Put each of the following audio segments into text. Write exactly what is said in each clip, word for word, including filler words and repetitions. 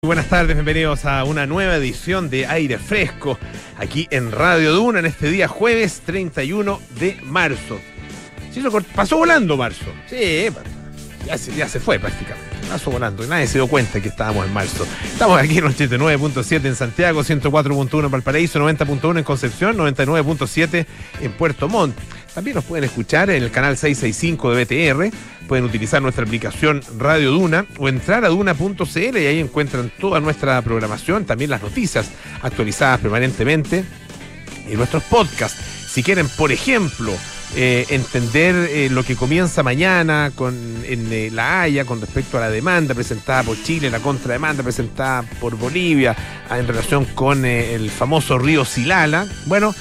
Buenas tardes, bienvenidos a una nueva edición de Aire Fresco, aquí en Radio Duna, en este día jueves treinta y uno de marzo. Sí, eso pasó volando marzo. Sí, ya se, ya se fue prácticamente. Pasó volando y nadie se dio cuenta que estábamos en marzo. Estamos aquí en ochenta y nueve punto siete en Santiago, ciento cuatro punto uno en Valparaíso, noventa punto uno en Concepción, noventa y nueve punto siete en Puerto Montt. También nos pueden escuchar en el canal seiscientos sesenta y cinco de B T R, pueden utilizar nuestra aplicación Radio Duna o entrar a duna punto c l y ahí encuentran toda nuestra programación, también las noticias actualizadas permanentemente y nuestros podcasts. Si quieren, por ejemplo, eh, entender eh, lo que comienza mañana con, en eh, La Haya con respecto a la demanda presentada por Chile, la contrademanda presentada por Bolivia ah, en relación con eh, el famoso río Silala, bueno...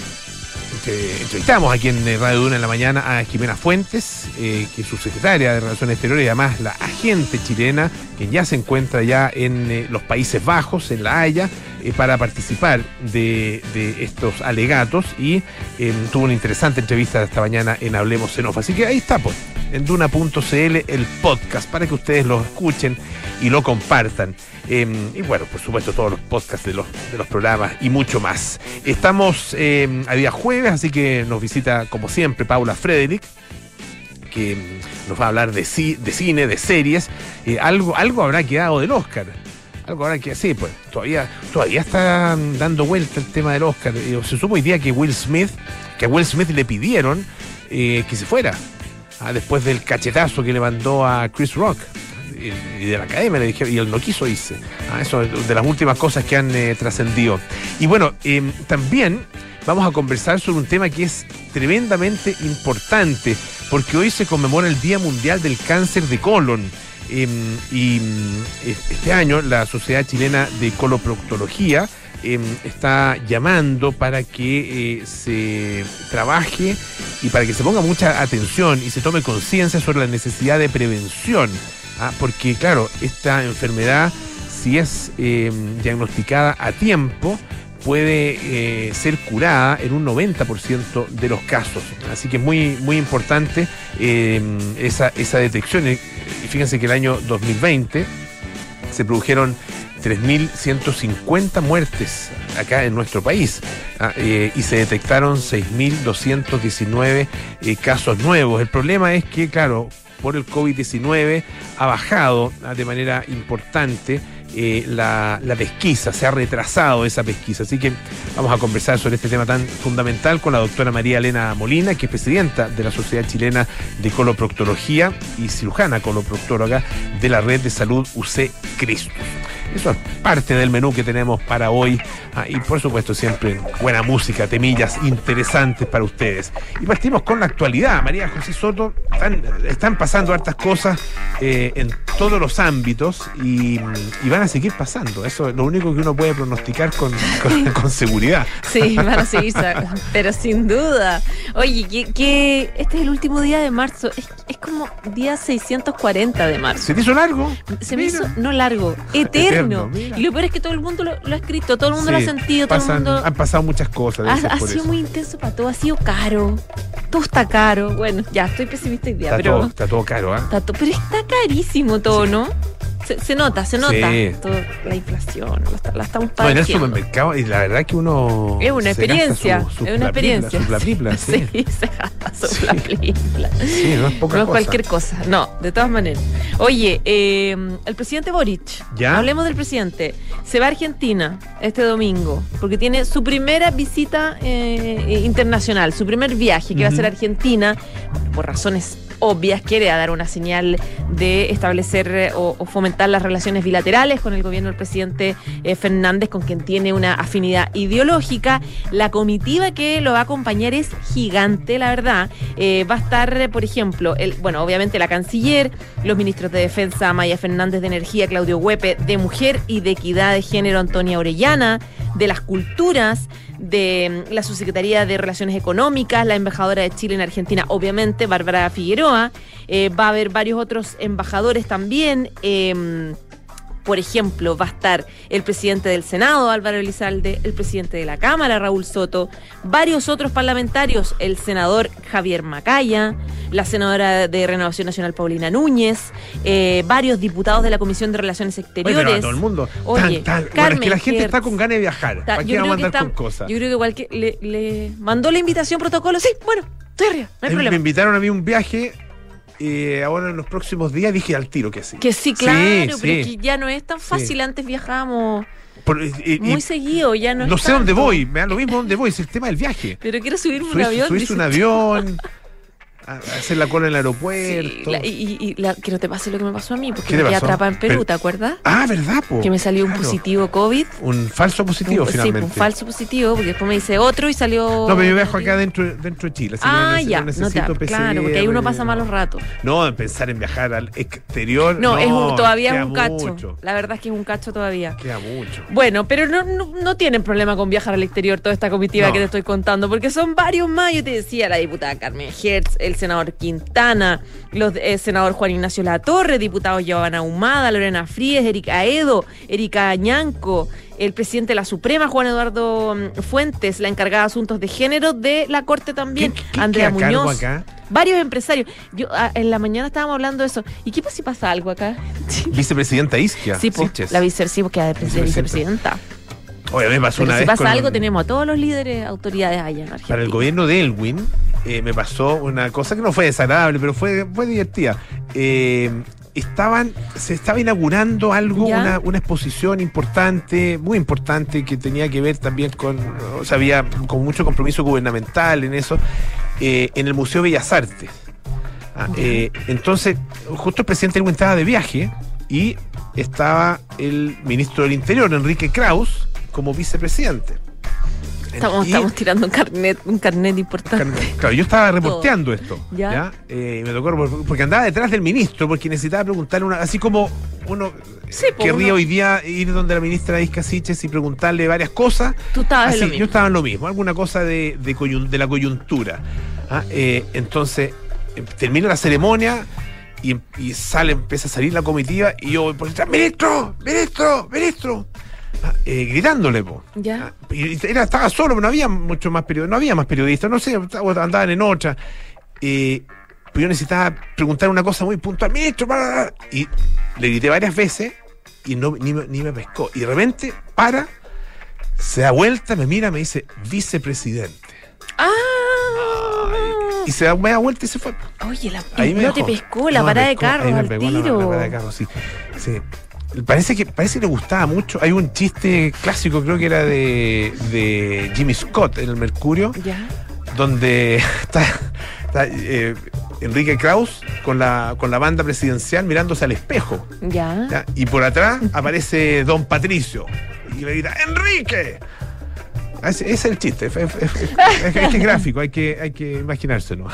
Entrevistamos aquí en Radio Duna en la mañana a Jimena Fuentes, eh, que es subsecretaria de Relaciones Exteriores y además la agente chilena, que ya se encuentra ya en eh, los Países Bajos, en La Haya, eh, para participar de, de estos alegatos y eh, tuvo una interesante entrevista esta mañana en Hablemos en Off. Así que ahí está, pues, en duna punto c l el podcast, para que ustedes lo escuchen y lo compartan. Eh, y bueno, por supuesto, todos los podcasts de los, de los programas y mucho más. Estamos eh, a día jueves, así que nos visita, como siempre, Paula Frederick, que nos va a hablar de, ci- de cine, de series. Eh, algo, algo habrá quedado del Oscar. Algo habrá quedado, sí, pues todavía, todavía está dando vuelta el tema del Oscar. Eh, se supo hoy día que Will Smith, que a Will Smith le pidieron eh, que se fuera, ah, después del cachetazo que le mandó a Chris Rock. Y de la academia le dijeron, y él no quiso irse. Ah, eso es de las últimas cosas que han eh, trascendido. Y bueno, eh, también vamos a conversar sobre un tema que es tremendamente importante, porque hoy se conmemora el Día Mundial del Cáncer de Colon. Eh, y eh, este año la Sociedad Chilena de Coloproctología eh, está llamando para que eh, se trabaje y para que se ponga mucha atención y se tome conciencia sobre la necesidad de prevención. Ah, porque claro, esta enfermedad, si es eh, diagnosticada a tiempo, puede eh, ser curada en un noventa por ciento de los casos. Así que es muy, muy importante eh, esa, esa detección. Y fíjense que el año dos mil veinte se produjeron tres mil ciento cincuenta muertes acá en nuestro país ah, eh, y se detectaron seis mil doscientos diecinueve eh, casos nuevos. El problema es que, claro, por el COVID diecinueve ha bajado ah, de manera importante eh, la, la pesquisa, se ha retrasado esa pesquisa. Así que vamos a conversar sobre este tema tan fundamental con la doctora María Elena Molina, que es presidenta de la Sociedad Chilena de Coloproctología y cirujana coloproctóloga de la Red de Salud U C Cristus. Eso es parte del menú que tenemos para hoy. Ah, y por supuesto siempre buena música, temillas interesantes para ustedes. Y partimos con la actualidad. María José Soto, están, están pasando hartas cosas eh, en todos los ámbitos y, y van a seguir pasando. Eso es lo único que uno puede pronosticar con, con, con seguridad. Sí, van a seguir, pero sin duda. Oye, que, que este es el último día de marzo. Es, es como día seiscientos cuarenta de marzo. ¿Se te hizo largo? Se me Mira. hizo, no largo, eterno. Eterno, y lo peor es que todo el mundo lo, lo ha escrito, todo el mundo sí, lo ha sentido, todo pasan, el mundo... Han pasado muchas cosas. Ha, ha sido eso. Muy intenso para todo, ha sido caro. Todo está caro. Bueno, ya, estoy pesimista hoy día, está pero... Todo, está todo caro, ¿ah? ¿eh? Pero está carísimo todo, sí. ¿No? Se, se nota, se nota. Sí. Todo, la inflación, la, la estamos padeciendo. No, en el supermercado, y la verdad que uno... Es una experiencia, su, su es una experiencia. Su plaplipla, sí. Sí, se gasta su sí. plaplipla. Sí, no es poca No es cosa. cualquier cosa, no, de todas maneras. Oye, eh, el presidente Boric, ¿ya? Hablemos del presidente, se va a Argentina este domingo, porque tiene su primera visita eh, internacional, su primer viaje, que uh-huh. va a ser a Argentina, por razones obvias, quiere dar una señal de establecer eh, o, o fomentar las relaciones bilaterales con el gobierno del presidente eh, Fernández, con quien tiene una afinidad ideológica. La comitiva que lo va a acompañar es gigante, la verdad. Eh, va a estar, por ejemplo, el, bueno, obviamente la canciller, los ministros de Defensa, Maya Fernández, de Energía, Claudio Huepe, de Mujer y de Equidad de Género, Antonia Orellana, de las Culturas, de la Subsecretaría de Relaciones Económicas, la embajadora de Chile en Argentina, obviamente, Bárbara Figueroa. Eh, va a haber varios otros embajadores también. Eh, Por ejemplo, va a estar el presidente del Senado, Álvaro Elizalde, el presidente de la Cámara, Raúl Soto, varios otros parlamentarios, el senador Javier Macaya, la senadora de Renovación Nacional, Paulina Núñez, eh, varios diputados de la Comisión de Relaciones Exteriores. Oye, pero a todo el mundo. Oye, tan, tan. Carmen Bueno, es que la gente Hertz, está con ganas de viajar. está, ¿Para qué vamos a andar con cosas? Yo creo que igual que le, le mandó la invitación protocolo, sí, bueno, estoy arriba, no hay Eh, problema. Me invitaron a mí un viaje. Y ahora en los próximos días dije al tiro que sí. Que sí, claro, Sí, pero sí. es que ya no es tan fácil. Sí. Antes viajábamos Por- y- y- muy y seguido, ya no no es sé dónde tanto. voy, me da lo mismo dónde voy, es el tema del viaje. Pero quiero subirme un Subirse- avión. subirse un dice- avión, a- a hacer la cola en el Sí, aeropuerto. la- y y- y la- que no te pase lo que me pasó a mí, porque ¿Qué me te quedé pasó? atrapada en Perú, Pero- ¿te acuerdas? Ah, ¿verdad, po? Que me salió un Claro. positivo COVID. Un falso positivo, Un- finalmente. Sí, un falso positivo, porque después me dice otro y salió... No, pero yo viajo acá dentro, dentro de Chile, así Ah, que no, ya, no no te, necesito P C R. claro, porque ahí uno pasa malos ratos. No, pensar en viajar al exterior. No, es un- todavía es queda un cacho. mucho, La verdad es que es un cacho todavía. Queda mucho. Bueno, pero no, no, no tienen problema con viajar al exterior toda esta comitiva No. que te estoy contando, porque son varios más. Yo te decía, la diputada Carmen Hertz, el senador Quintana, los el senador Juan Ignacio Latorre, diputados Giovanna Humada, Lorena Fríes, Erika Edo, Erika Añanco, el presidente de la Suprema, Juan Eduardo mm, Fuentes, la encargada de asuntos de género de la Corte también, ¿Qué- qué Andrea queda a cargo Muñoz. acá? Varios empresarios. Yo ah, en la mañana estábamos hablando de eso. ¿Y qué pasa si pasa algo acá? Vicepresidenta Isquia. Sí, pues, Siches. la vice, sí, porque de Vicepresidenta. vicepresidenta. Oye, me pasó Pero una si vez pasa con- algo, tenemos a todos los líderes, autoridades allá en Argentina. Para el gobierno de Elwin, eh, me pasó una cosa que no fue desagradable, pero fue, fue divertida. Eh, estaban, se estaba inaugurando algo, ¿Ya? una, una exposición importante, muy importante, que tenía que ver también con, o sea, había con mucho compromiso gubernamental en eso, eh, en el Museo Bellas Artes. Ah, eh, entonces, justo el presidente Elwin estaba de viaje y estaba el ministro del Interior, Enrique Kraus, como vicepresidente. Estamos, Y- estamos tirando un carnet, un carnet importante. Claro, yo estaba reporteando esto, ¿Ya? ¿ya? Eh, me tocó repor- porque andaba detrás del ministro, porque necesitaba preguntarle una, así como uno Sí, pues, querría uno- hoy día ir donde la ministra Isca Siches y preguntarle varias cosas. Tú estabas en Así, lo mismo. yo estaba en lo mismo, alguna cosa de, de, coyun- de la coyuntura. ¿Ah? Eh, entonces, eh, termina la ceremonia y, y sale, empieza a salir la comitiva y yo voy por detrás, ministro, ministro, ministro. Ah, eh, gritándole, po. Ya. Ah, y era, estaba solo, pero no había mucho más periodistas, no había más periodistas, no sé, andaban en otra. Eh, pero yo necesitaba preguntar una cosa muy puntual, ministro, bla, bla, bla. Y le grité varias veces y no, ni, me- ni me pescó. Y de repente para, se da vuelta, me mira, me dice, vicepresidente. ¡Ah! Y se da media vuelta y se fue. Oye, la, Ahí me no dejó. te pescó la No, me parada de pescó, ahí carro me al pegó la- tiro. la parada de carro, sí. Sí. Parece que, parece que le gustaba mucho. Hay un chiste clásico, creo que era de, de Jimmy Scott en el Mercurio, Ya. donde está, está, eh, Enrique Kraus con la, con la banda presidencial mirándose al espejo. Ya. ¿Ya? Y por atrás aparece Don Patricio y le grita, ¡Enrique! Ese, ese es el chiste, es, es- es- es- es que es gráfico, hay que, hay que imaginárselo.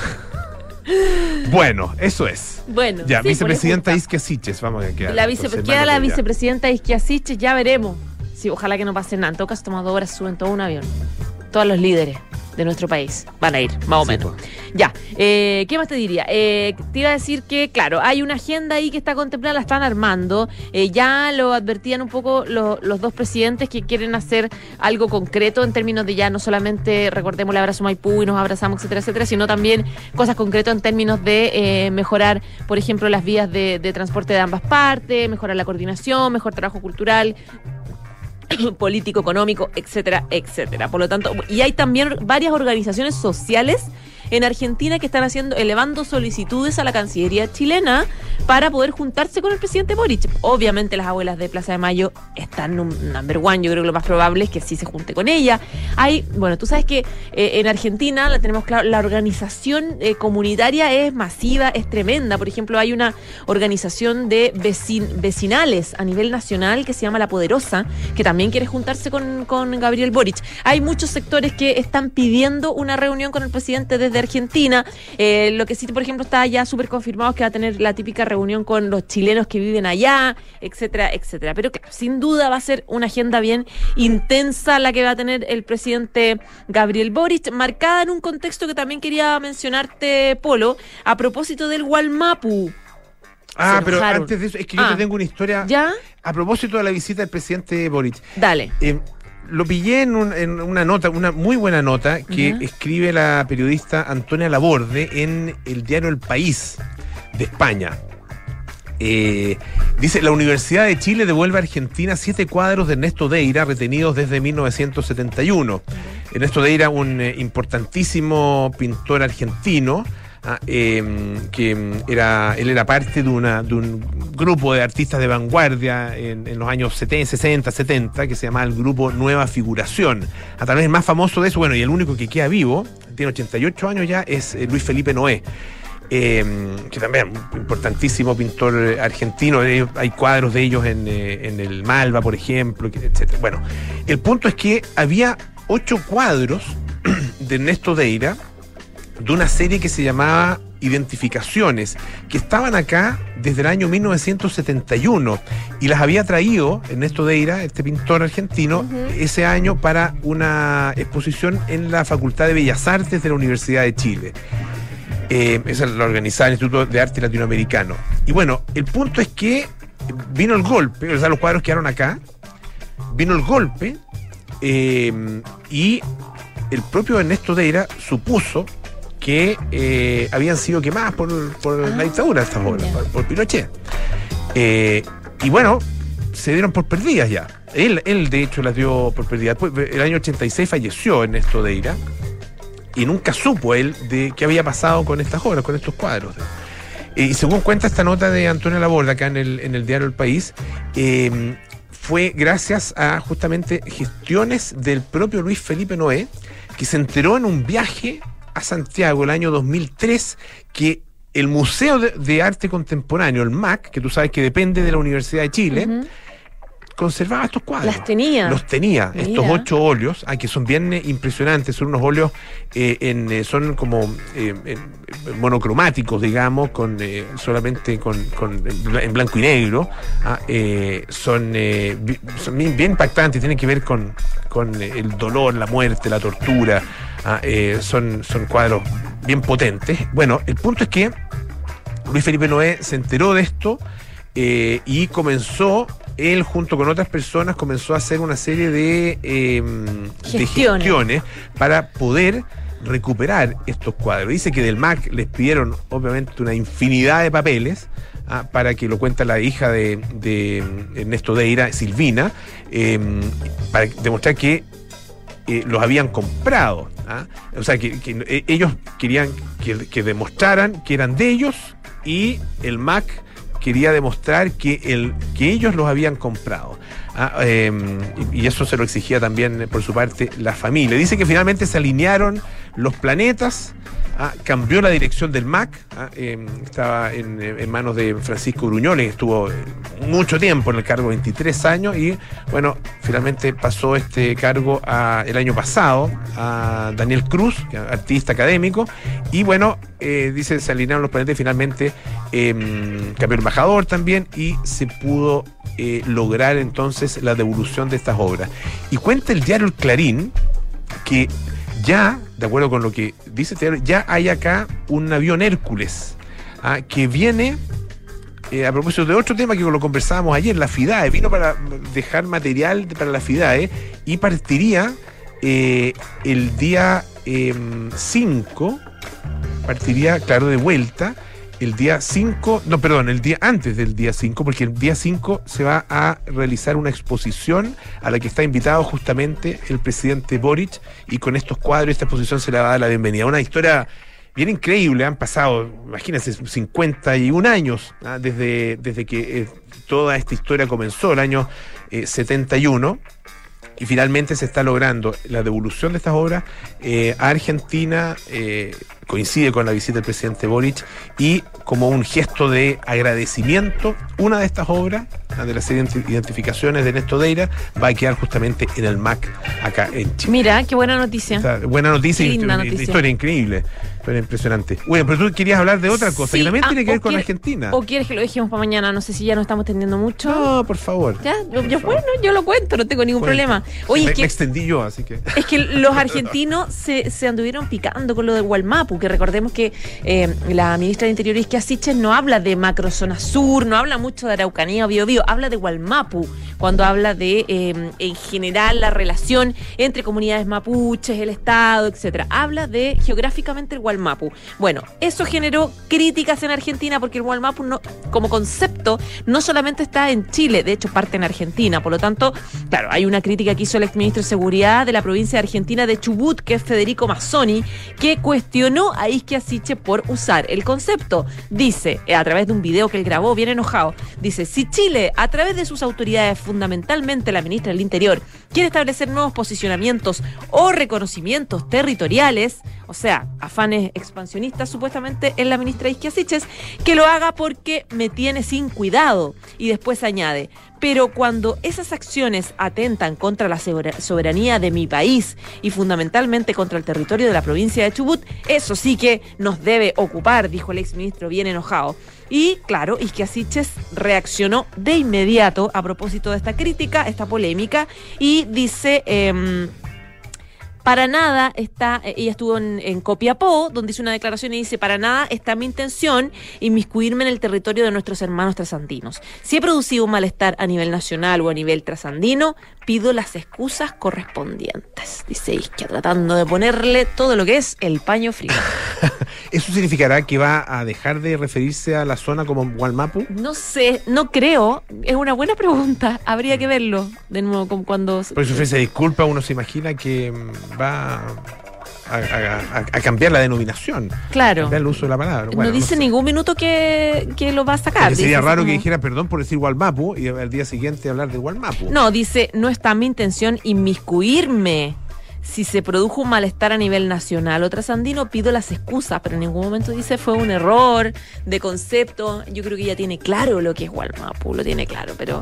Bueno, eso es. Bueno. Ya, sí, pues, vicepresidenta le gusta. Isquia Siches, vamos a quedar. La vice, entonces, queda manos la de ella. vicepresidenta Isquia Siches, ya veremos. Sí, ojalá que no pase nada. En todo caso, toma dos horas, suben todo un avión. Todos los líderes de nuestro país van a ir, más o Sí, menos. pues. Ya, eh, ¿qué más te diría? Eh, te iba a decir que, claro, hay una agenda ahí que está contemplada, la están armando. Eh, ya lo advertían un poco lo- los dos presidentes que quieren hacer algo concreto en términos de ya no solamente, recordemos, el abrazo Maipú y nos abrazamos, etcétera, etcétera, sino también cosas concretas en términos de eh, mejorar, por ejemplo, las vías de, de transporte de ambas partes, mejorar la coordinación, mejor trabajo cultural, político, económico, etcétera, etcétera. Por lo tanto, y hay también varias organizaciones sociales en Argentina que están haciendo, elevando solicitudes a la Cancillería chilena para poder juntarse con el presidente Boric. Obviamente las abuelas de Plaza de Mayo están num- number one, yo creo que lo más probable es que sí se junte con ella. Hay, bueno, tú sabes que eh, en Argentina la tenemos claro, la organización eh, comunitaria es masiva, es tremenda. Por ejemplo, hay una organización de vecin- vecinales a nivel nacional que se llama La Poderosa, que también quiere juntarse con, con Gabriel Boric. Hay muchos sectores que están pidiendo una reunión con el presidente desde Argentina. Eh, lo que sí, por ejemplo, está ya súper confirmado es que va a tener la típica reunión con los chilenos que viven allá, etcétera, etcétera. Pero claro, sin duda va a ser una agenda bien intensa la que va a tener el presidente Gabriel Boric, marcada en un contexto que también quería mencionarte, Polo, a propósito del Gualmapu. Ah, se pero enojaron. antes de eso, es que Ah. yo te tengo una historia ¿Ya? a propósito de la visita del presidente Boric. Dale. Eh, lo pillé en, un- en una nota, una muy buena nota que Ujú. escribe la periodista Antonia Laborde en el diario El País de España. Eh, dice, la Universidad de Chile devuelve a Argentina siete cuadros de Ernesto Deira retenidos desde mil novecientos setenta y uno. Ernesto Deira, un eh, importantísimo pintor argentino, ah, eh, que mm, era, él era parte de, una, de un grupo de artistas de vanguardia en, en los años setenta, sesenta, setenta, que se llamaba el grupo Nueva Figuración. A través el más famoso de eso, bueno, y el único que queda vivo, tiene ochenta y ocho años ya, es eh, Luis Felipe Noé. Eh, que también un importantísimo pintor eh, argentino. Eh, hay cuadros de ellos en, eh, en el Malva, por ejemplo, que- etcétera. Bueno, el punto es que había ocho cuadros de Ernesto Deira de una serie que se llamaba Identificaciones, que estaban acá desde el año mil novecientos setenta y uno y las había traído Ernesto Deira, este pintor argentino, Ujú. ese año para una exposición en la Facultad de Bellas Artes de la Universidad de Chile. Eh, esa la organizaba el Instituto de Arte Latinoamericano. Y bueno, el punto es que vino el golpe, o sea, los cuadros quedaron acá, vino el golpe, eh, y el propio Ernesto Deira supuso que eh, habían sido quemadas por, por Ah, la dictadura estas obras, ya. por, por Pinochet. Eh, y bueno, se dieron por perdidas ya. Él, él de hecho las dio por perdidas. Después, el año ochenta y seis falleció Ernesto Deira. Y nunca supo él de qué había pasado con estas obras, con estos cuadros. Eh, y según cuenta esta nota de Antonio Laborde acá en el, en el diario El País, eh, fue gracias a justamente gestiones del propio Luis Felipe Noé, que se enteró en un viaje a Santiago el año dos mil tres que el Museo de, de Arte Contemporáneo, el M A C, que tú sabes que depende de la Universidad de Chile, Ujú. conservaba estos cuadros. Las tenía. Los tenía, Mira. estos ocho óleos, ah, que son bien eh, impresionantes, son unos óleos, eh, en, eh, son como eh, en- en monocromáticos, digamos, con eh, solamente con, con- en bla- en blanco y negro. ah, eh, son, eh, bi- son bien, bien impactantes, tienen que ver con, con eh, el dolor, la muerte, la tortura. ah, eh, son, son cuadros bien potentes. Bueno, el punto es que Luis Felipe Noé se enteró de esto, eh, y comenzó, él junto con otras personas, comenzó a hacer una serie de, eh, de Gestiones. gestiones para poder recuperar estos cuadros. Dice que del M A C les pidieron obviamente una infinidad de papeles, ah, para que lo cuenta la hija de, de Ernesto Deira, Silvina, eh, para demostrar que eh, los habían comprado. ¿ah? O sea, que, que, eh, ellos querían que, que demostraran que eran de ellos, y el M A C quería demostrar que, el, que ellos los habían comprado. ¿ah? Eh, y, y eso se lo exigía también, eh, por su parte, la familia. Dice que finalmente se alinearon los planetas. Ah, cambió la dirección del M A C, ah, eh, estaba en, en manos de Francisco Gruñones, que estuvo eh, mucho tiempo en el cargo, veintitrés años, y bueno, finalmente pasó este cargo a, el año pasado a Daniel Cruz, que es artista académico, y bueno, eh, dice, se alinearon los planetas y finalmente eh, cambió el embajador también, y se pudo eh, lograr entonces la devolución de estas obras. Y cuenta el diario El Clarín que ya, de acuerdo con lo que dice este diario, ya hay acá un avión Hércules, ah, que viene, eh, a propósito de otro tema que lo conversábamos ayer, la FIDAE, vino para dejar material para la FIDAE y partiría eh, el día cinco, partiría, claro, de vuelta, el día cinco, no, perdón, el día antes del día cinco, porque el día cinco se va a realizar una exposición a la que está invitado justamente el presidente Boric, y con estos cuadros, esta exposición se le va a dar la bienvenida. Una historia bien increíble, han pasado, imagínense, cincuenta y un años, ¿ah? desde, desde que eh, toda esta historia comenzó, el año eh, setenta y uno. Y finalmente se está logrando la devolución de estas obras eh, a Argentina, eh, coincide con la visita del presidente Boric, y como un gesto de agradecimiento, una de estas obras, la de las identificaciones de Ernesto Deira, va a quedar justamente en el M A C acá en Chile. Mira, qué buena noticia. Esta buena noticia, Qué y linda una noticia. historia increíble. Pero impresionante. Bueno, pero tú querías hablar de otra cosa, Sí, que también ah, tiene que ver o con quiere- Argentina. ¿O quieres que lo dejemos para mañana? No sé si ya nos estamos tendiendo mucho. No, por favor. ¿Ya? Yo, yo- favor. bueno, yo lo cuento, no tengo ningún Cuenta. problema. Oye, me, es que me extendí yo, así que... Es que los argentinos se, se anduvieron picando con lo de Gualmapu, que recordemos que eh, la ministra de Interior Isquia Siches no habla de macrozona sur, no habla mucho de Araucanía o Biobío, habla de Gualmapu, cuando habla de eh, en general la relación entre comunidades mapuches, el Estado, etcétera. Habla de geográficamente el Gualmapu. Bueno, eso generó críticas en Argentina porque el Gualmapu no, como concepto no solamente está en Chile, de hecho parte en Argentina, por lo tanto, claro, hay una crítica que hizo el exministro de Seguridad de la provincia de Argentina de Chubut, que es Federico Mazzoni, que cuestionó a Isquia Siche por usar el concepto. Dice, eh, a través de un video que él grabó, bien enojado, dice, si Chile, a través de sus autoridades, fundamentalmente la ministra del Interior, quiere establecer nuevos posicionamientos o reconocimientos territoriales, o sea, afanes expansionistas supuestamente en la ministra Isquia Siches, que lo haga porque me tiene sin cuidado. Y después añade, pero cuando esas acciones atentan contra la soberanía de mi país y fundamentalmente contra el territorio de la provincia de Chubut, eso sí que nos debe ocupar, dijo el exministro bien enojado. Y claro, Isquia Siches reaccionó de inmediato a propósito de esta crítica, esta polémica, y dice... Eh, Para nada está, ella estuvo en, en Copiapó, donde hizo una declaración y dice, para nada está mi intención inmiscuirme en el territorio de nuestros hermanos trasandinos. Si he producido un malestar a nivel nacional o a nivel trasandino, pido las excusas correspondientes, dice Isquia, tratando de ponerle todo lo que es el paño frío. ¿Eso significará que va a dejar de referirse a la zona como Gualmapu? No sé, no creo, es una buena pregunta, habría que verlo de nuevo como cuando... Por eso ofrece disculpa, uno se imagina que mm, va a, a- a- a cambiar la denominación, Claro. cambiar el uso de la palabra. Bueno, no dice sé. ningún minuto que, que lo va a sacar. Porque sería Dice raro como- que dijera perdón por decir Gualmapu y al día siguiente hablar de Gualmapu. No, dice, no está mi intención inmiscuirme. Si se produjo un malestar a nivel nacional o trasandino, pido las excusas, pero en ningún momento dice fue un error de concepto. Yo creo que ella tiene claro lo que es Gualmapu, lo tiene claro, pero...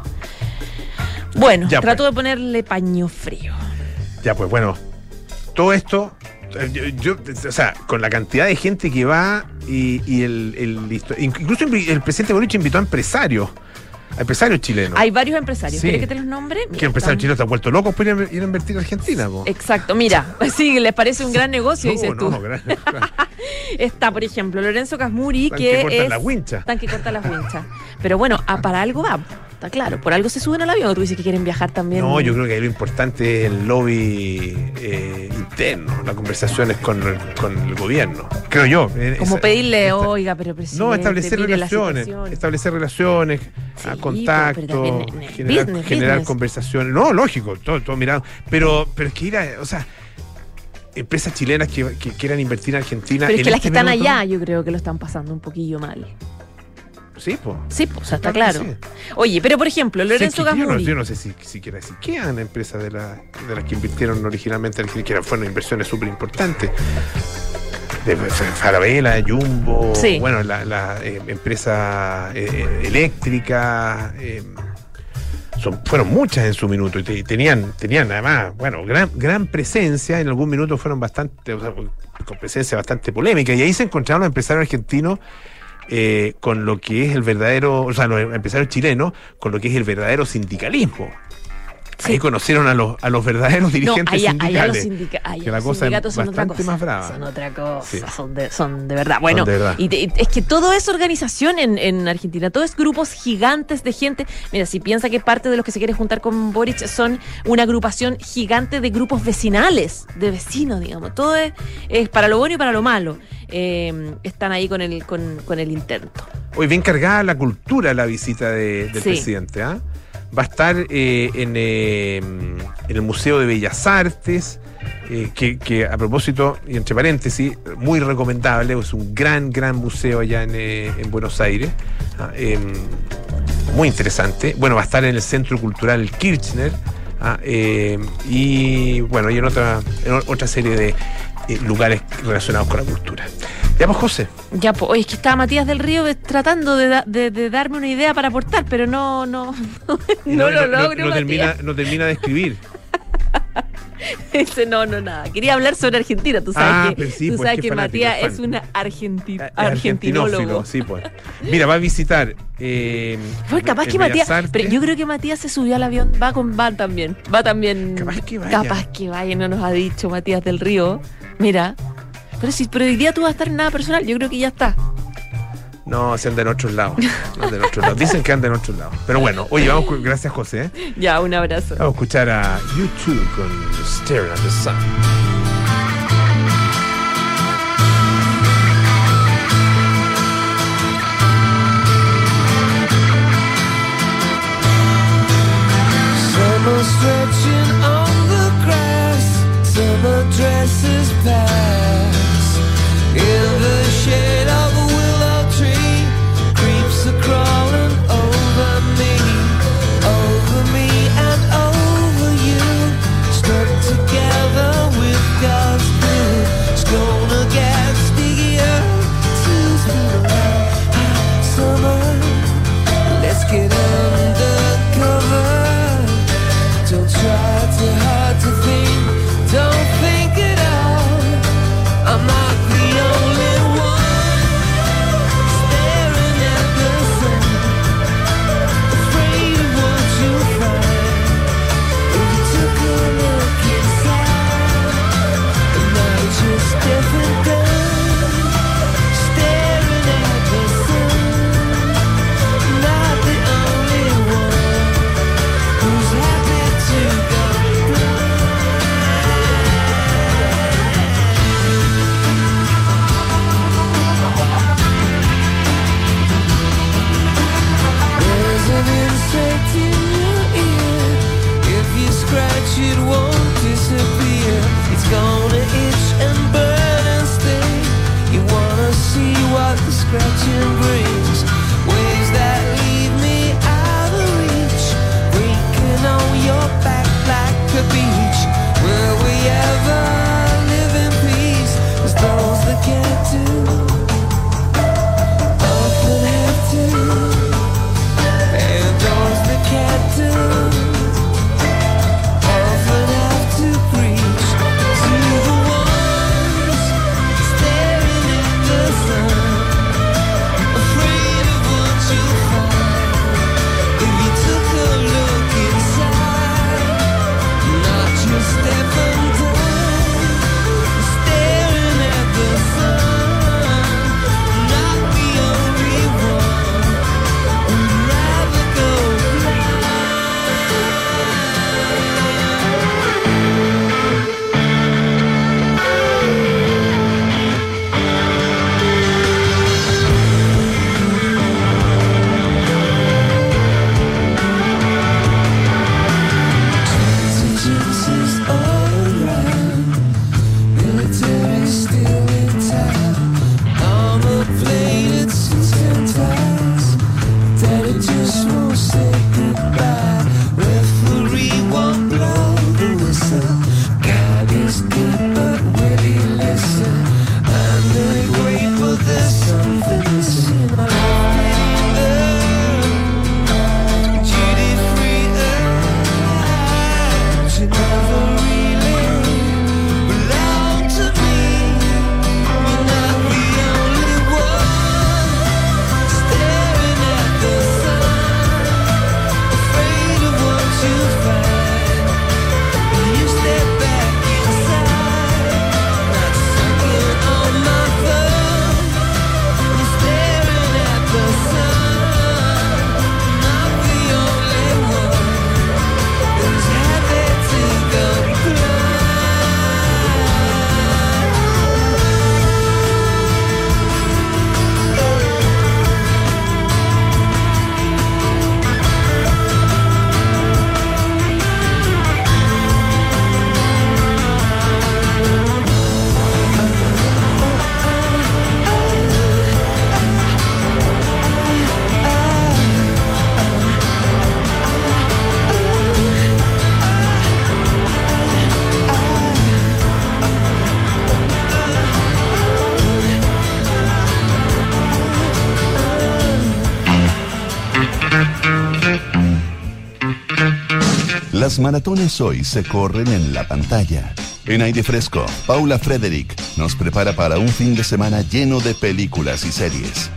Bueno, Ya, trato pues. de ponerle paño frío. Ya, pues bueno, todo esto, eh, yo, yo, o sea, con la cantidad de gente que va y, y el, el- incluso el presidente Boric invitó a empresarios, a empresarios chilenos. Hay varios empresarios. Sí. ¿Quieres que te los nombre? Que empresarios chilenos están vueltos locos por ir a, ir a invertir en Argentina, po. Exacto, mira, sí, les parece un gran negocio, dices No, tú. no, gran- gran- Está, por ejemplo, Lorenzo Casmuri, Están que que cortan es... las winchas. Están que cortan las winchas. Pero bueno, a, para algo va, está claro. Por algo se suben al avión. ¿O tú dices que quieren viajar también? No, yo creo que ahí lo importante es el lobby eh, interno, las conversaciones con, el- con el gobierno. Creo yo. eh, Como esa- pedirle, esta- oiga, pero presidente, No, establecer mire la relaciones, situación. establecer relaciones, Sí, a pero contacto, también en el generar, business, generar business. conversaciones. No, lógico, todo, todo mirado. Pero, pero es que ir a, o sea, empresas chilenas que, que quieran invertir en Argentina. Pero es en que las este que están minuto- allá, yo creo que lo están pasando un poquillo mal. Sí, pues. Sí, pues, o sea, está Claro claro. que Oye, pero por ejemplo, Lorenzo yo, no, Gasmuri. yo no sé si siquiera si quedan empresas de, la, de las que invirtieron originalmente, que eran- fueron inversiones súper importantes. De Falabella, Jumbo, Sí. bueno, la, la eh, empresa eh, eléctrica, eh, son, fueron muchas en su minuto y te- tenían, tenían además, bueno, gran, gran presencia, en algún minuto fueron bastante, o sea, con presencia bastante polémica, y ahí se encontraron los empresarios argentinos eh, con lo que es el verdadero, o sea, los empresarios chilenos, con lo que es el verdadero sindicalismo. Sí. Ahí conocieron a los, a los verdaderos dirigentes no, allá, sindicales. allá los, sindica- allá que la los cosa es sindicatos son otra bastante cosa. más brava. Son otra cosa, Sí. son, de, son de verdad. Bueno, de verdad. y te- y es que todo es organización en, en Argentina, todo es grupos gigantes de gente. Mira, si piensa que parte de los que se quiere juntar con Boric son una agrupación gigante de grupos vecinales, de vecinos, digamos. Todo es, es para lo bueno y para lo malo. Eh, están ahí con el, con, con el intento. Hoy bien cargada la cultura la visita de- del Sí. presidente. ¿Ah? Va a estar eh, en, eh, en el Museo de Bellas Artes, eh, que, que a propósito, y entre paréntesis, muy recomendable, es un gran, gran museo allá en, eh, en Buenos Aires. Ah, eh, muy interesante. Bueno, va a estar en el Centro Cultural Kirchner. Ah, eh, y bueno, y en otra, en otra serie de eh, lugares relacionados con la cultura. Ya pues, José. Ya, pues, oye, es que estaba Matías del Río tratando de, da- de, de darme una idea para aportar, pero no, no, no, Y lo logro, no, termina, Matías. no termina de escribir. Ese no, no, nada. Quería hablar sobre Argentina. Tú sabes Ah, que, pero sí, tú pues, sabes qué que fanático, Matías fan. es una argenti Eh, argentinólogo. argentinófilo, sí, pues. Mira, va a visitar. Eh, Fue capaz el que Matías. Bellas Pero Artes. yo creo que Matías se subió al avión. Va con va también. Va también. Capaz que vaya. Capaz que vaya, no nos ha dicho Matías del Río. Mira. Pero si, pero hoy día tú vas a estar en nada personal. Yo creo que ya está. No, se anda en otros lados. Anda en otros lados. Dicen que anda en otros lados. Pero bueno, oye, vamos con, gracias, José. ¿eh? Ya, un abrazo. Vamos a escuchar a YouTube con Staring at the Sun. Summer stretching on the grass, summer dresses pass. In the shade of a willow tree, creeps are crawling over me, over me and over you. Stuck together with God's glue, it's gonna get stickier. Two's been around hot summer. Let's get undercover. Don't try too hard to think, don't think at all. I'm not the only one staring at the sun, afraid of what you'll find if you took a look inside. And now it's just different done, staring at the sun. Not the only one who's happy to go blind. There's an insect in your ear. If you scratch it won't disappear. It's gonna itch and burn and sting. You wanna see what the scratching brings. Waves that leave me out of reach, breaking on your back like a beach. Will we ever live in peace? 'Cause those that can't do often have to, and those that can't do often have to preach to the ones staring at the sun, Las maratones hoy se corren en la pantalla. En Aire Fresco, Paula Frederick nos prepara para un fin de semana lleno de películas y series.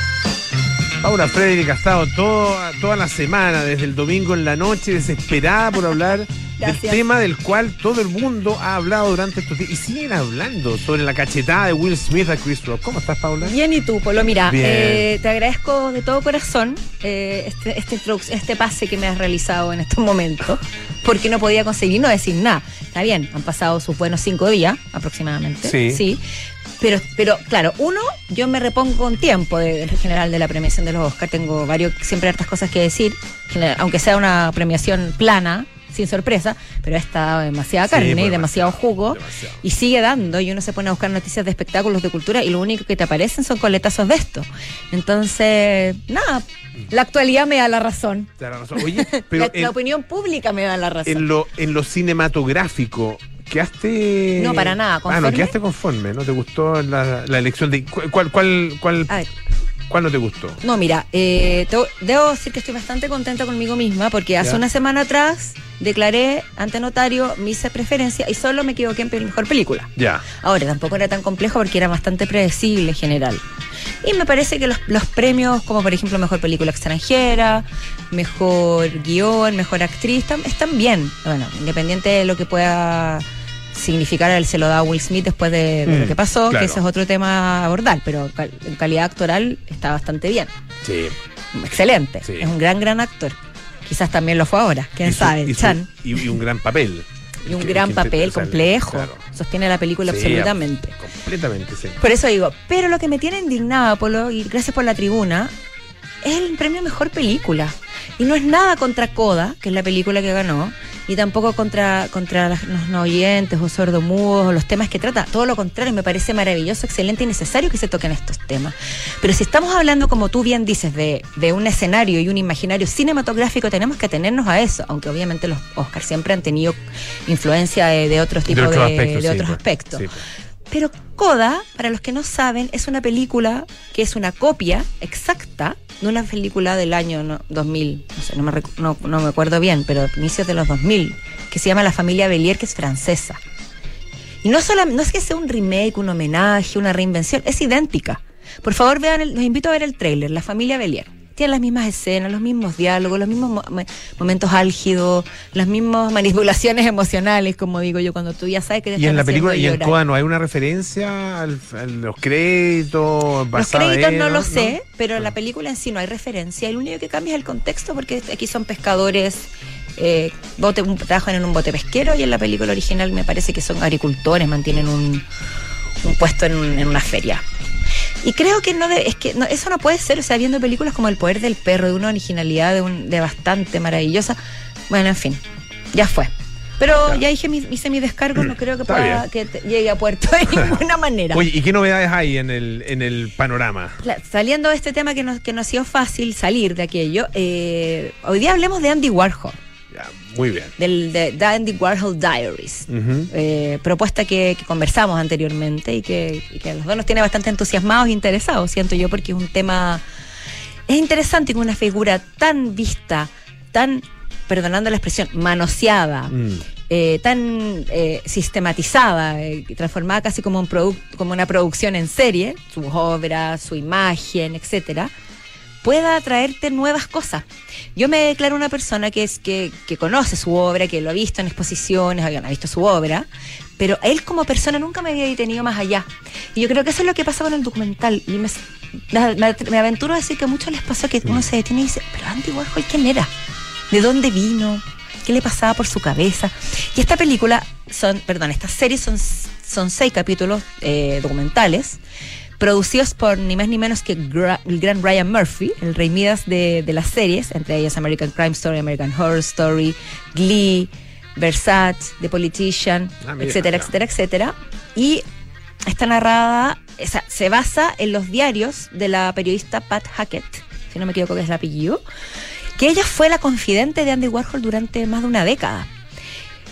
Paula Frederick ha estado toda, toda la semana, desde el domingo en la noche, desesperada por hablar Gracias. del tema del cual todo el mundo ha hablado durante estos días. Y siguen hablando sobre la cachetada de Will Smith a Chris Rock. ¿Cómo estás, Paula? Bien, ¿y tú, Polo? Mira, Bien. eh, te agradezco de todo corazón eh, este, este, introduc- este pase que me has realizado en estos momentos, porque no podía conseguir no decir nada. Está bien, han pasado sus buenos cinco días aproximadamente. Sí. Sí. Pero, pero claro, uno, yo me repongo con tiempo de, en general de la premiación de los Oscar. Tengo varios, siempre hartas cosas que decir, general, aunque sea una premiación plana, sin sorpresa, pero esta ha dado demasiada Sí, carne pues, y demasiado jugo. demasiado. Y sigue dando, y uno se pone a buscar noticias de espectáculos, de cultura, y lo único que te aparecen son coletazos de esto. Entonces, nada, la actualidad me da la razón. Te da la razón. Oye, pero la, en, la opinión pública me da la razón. en lo, en lo cinematográfico, ¿quedaste...? No, para nada, Ah, ¿conforme? no, quedaste conforme. ¿No te gustó la, la elección de... ¿Cuál, cuál, cuál, A ver, cuál no te gustó? no, mira, eh, te- debo decir que estoy bastante contenta conmigo misma, porque hace Ya. una semana atrás declaré ante notario mi preferencia y solo me equivoqué en pe- mejor película. Ya. Ahora, tampoco era tan complejo porque era bastante predecible en general. Y me parece que los, los premios, como por ejemplo Mejor Película Extranjera, Mejor Guión, Mejor Actriz, están, están bien. Bueno, independiente de lo que pueda significar, él se lo da a Will Smith después de, de Mm, lo que pasó, claro. que ese es otro tema a abordar, pero cal- en calidad actoral está bastante bien. Sí. Excelente. Sí. Es un gran, gran actor. Quizás también lo fue ahora, quién Y su- sabe, y su- Chan. Y, y un gran papel. Y un Que- gran que papel interpreta, complejo. claro. Sostiene la película Sí, absolutamente. Completamente, sí. Por eso digo, pero lo que me tiene indignada, Polo, y gracias por la tribuna, es el premio Mejor Película. Y no es nada contra Coda, que es la película que ganó, y tampoco contra, contra las- los no oyentes o sordomudos o los temas que trata. Todo lo contrario, me parece maravilloso, excelente y necesario que se toquen estos temas. Pero si estamos hablando, como tú bien dices, de, de un escenario y un imaginario cinematográfico, tenemos que atenernos a eso, aunque obviamente los Oscars siempre han tenido influencia de, de otros tipos de, otros aspectos, de sí, otros pues. aspectos. Sí, pues. Pero Coda, para los que no saben, es una película que es una copia exacta de una película del año no, dos mil, no sé, no me, recu- no, no me acuerdo bien, pero inicios de los dos mil, que se llama La Familia Bélier, que es francesa. Y no, sola- no es que sea un remake, un homenaje, una reinvención, es idéntica. Por favor, vean, el- los invito a ver el tráiler, La Familia Bélier. Tiene las mismas escenas, los mismos diálogos, los mismos mo- mo- momentos álgidos, las mismas manipulaciones emocionales, como digo yo, cuando tú ya sabes que te Y en están la película, y haciendo en llorar. Coda, ¿no hay una referencia al- a los créditos? Los basada créditos en, no lo sé, pero en la película en sí no hay referencia. El único que cambia es el contexto, porque aquí son pescadores, eh, bote, un- trabajan en un bote pesquero, y en la película original me parece que son agricultores, mantienen un, un puesto en, un- en una feria. Y creo que no de- es que no, eso no puede ser, o sea, viendo películas como El Poder del Perro, de una originalidad de, un, de bastante maravillosa. Bueno, en fin, ya fue. Pero Ya. ya hice mi, hice mi descargo, no creo que Está pueda bien. que te- llegue a puerto de ninguna manera. Oye, ¿y qué novedades hay en el, en el panorama? La- Saliendo de este tema que nos, que nos ha sido fácil salir de aquello, eh, hoy día hablemos de Andy Warhol, Ya, muy bien. del de, de Andy Warhol Diaries, Ujú. eh, propuesta que, que conversamos anteriormente y que, y que a los dos nos tiene bastante entusiasmados e interesados, siento yo, porque es un tema, es interesante, con una figura tan vista, tan, perdonando la expresión, manoseada, Mm. eh, tan eh, sistematizada, eh, transformada casi como un produc- como una producción en serie, sus obras, su imagen, etcétera, pueda traerte nuevas cosas. Yo me declaro una persona que es que, que conoce su obra, que lo ha visto en exposiciones, ha visto su obra, pero él como persona nunca me había detenido más allá. Y yo creo que eso es lo que pasa con el documental. Y me, me, me aventuro a decir que a muchos les pasó que uno se detiene y dice, pero Andy Warhol, ¿quién era? ¿De dónde vino? ¿Qué le pasaba por su cabeza? Y esta película, son, perdón, esta serie son, son seis capítulos eh, documentales, producidos por ni más ni menos que Gra- el gran Ryan Murphy, el rey Midas de, de las series, entre ellas American Crime Story, American Horror Story, Glee, Versace, The Politician, Ah, mira, etcétera, ya. etcétera, etcétera. Y está narrada, o sea, se basa en los diarios de la periodista Pat Hackett, si no me equivoco que es el apellido, que ella fue la confidente de Andy Warhol durante más de una década.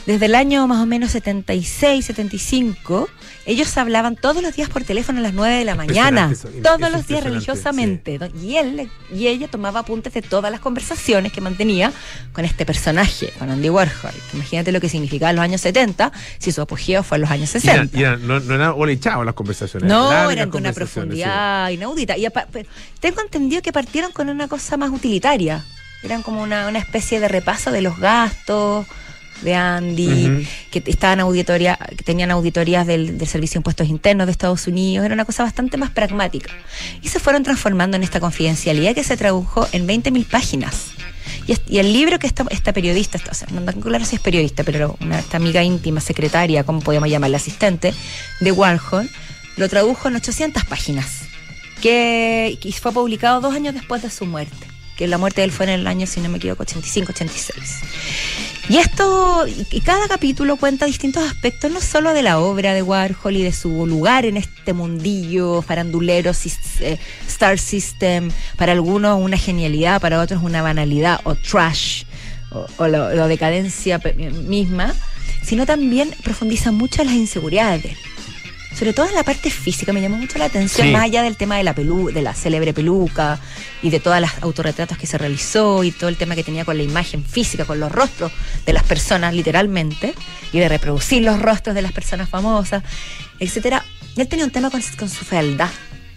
Desde el año más o menos setenta y seis, setenta y cinco, ellos hablaban todos los días por teléfono a las nueve de la mañana, Eso, todos es los días impresionante, religiosamente. Sí. Y él y ella tomaba apuntes de todas las conversaciones que mantenía con este personaje, con Andy Warhol. Imagínate lo que significaba en los años setenta, si su apogeo fue en los años sesenta. Y era, y era, no, no eran hola y chao las conversaciones. No, largas eran con una conversaciones, profundidad inaudita. Y apa- pero tengo entendido que partieron con una cosa más utilitaria. Eran como una, una especie de repaso de los gastos de Andy, Ujú. que estaban auditoría, que tenían auditorías del, del Servicio de Impuestos Internos de Estados Unidos. Era una cosa bastante más pragmática. Y se fueron transformando en esta confidencialidad que se tradujo en veinte mil páginas. Y, es- y el libro que esta, esta periodista, esta, o sea, no tengo claro si es periodista, pero una, esta amiga íntima, secretaria, como podíamos llamarla, asistente de Warhol, lo tradujo en ochocientas páginas, que, que fue publicado dos años después de su muerte, que la muerte de él fue en el año, si no me equivoco, ochenta y cinco, ochenta y seis. Y esto, y, y cada capítulo cuenta distintos aspectos, no solo de la obra de Warhol y de su lugar en este mundillo farandulero, sis- eh, Star System, para algunos una genialidad, para otros una banalidad o trash, o, o lo- la decadencia pe- misma, sino también profundiza mucho en las inseguridades de él. Sobre todo en la parte física, me llamó mucho la atención, Sí. más allá del tema de la pelu de la célebre peluca y de todas las autorretratos que se realizó y todo el tema que tenía con la imagen física, con los rostros de las personas, literalmente, y de reproducir los rostros de las personas famosas, etcétera. Él tenía un tema con, con su fealdad.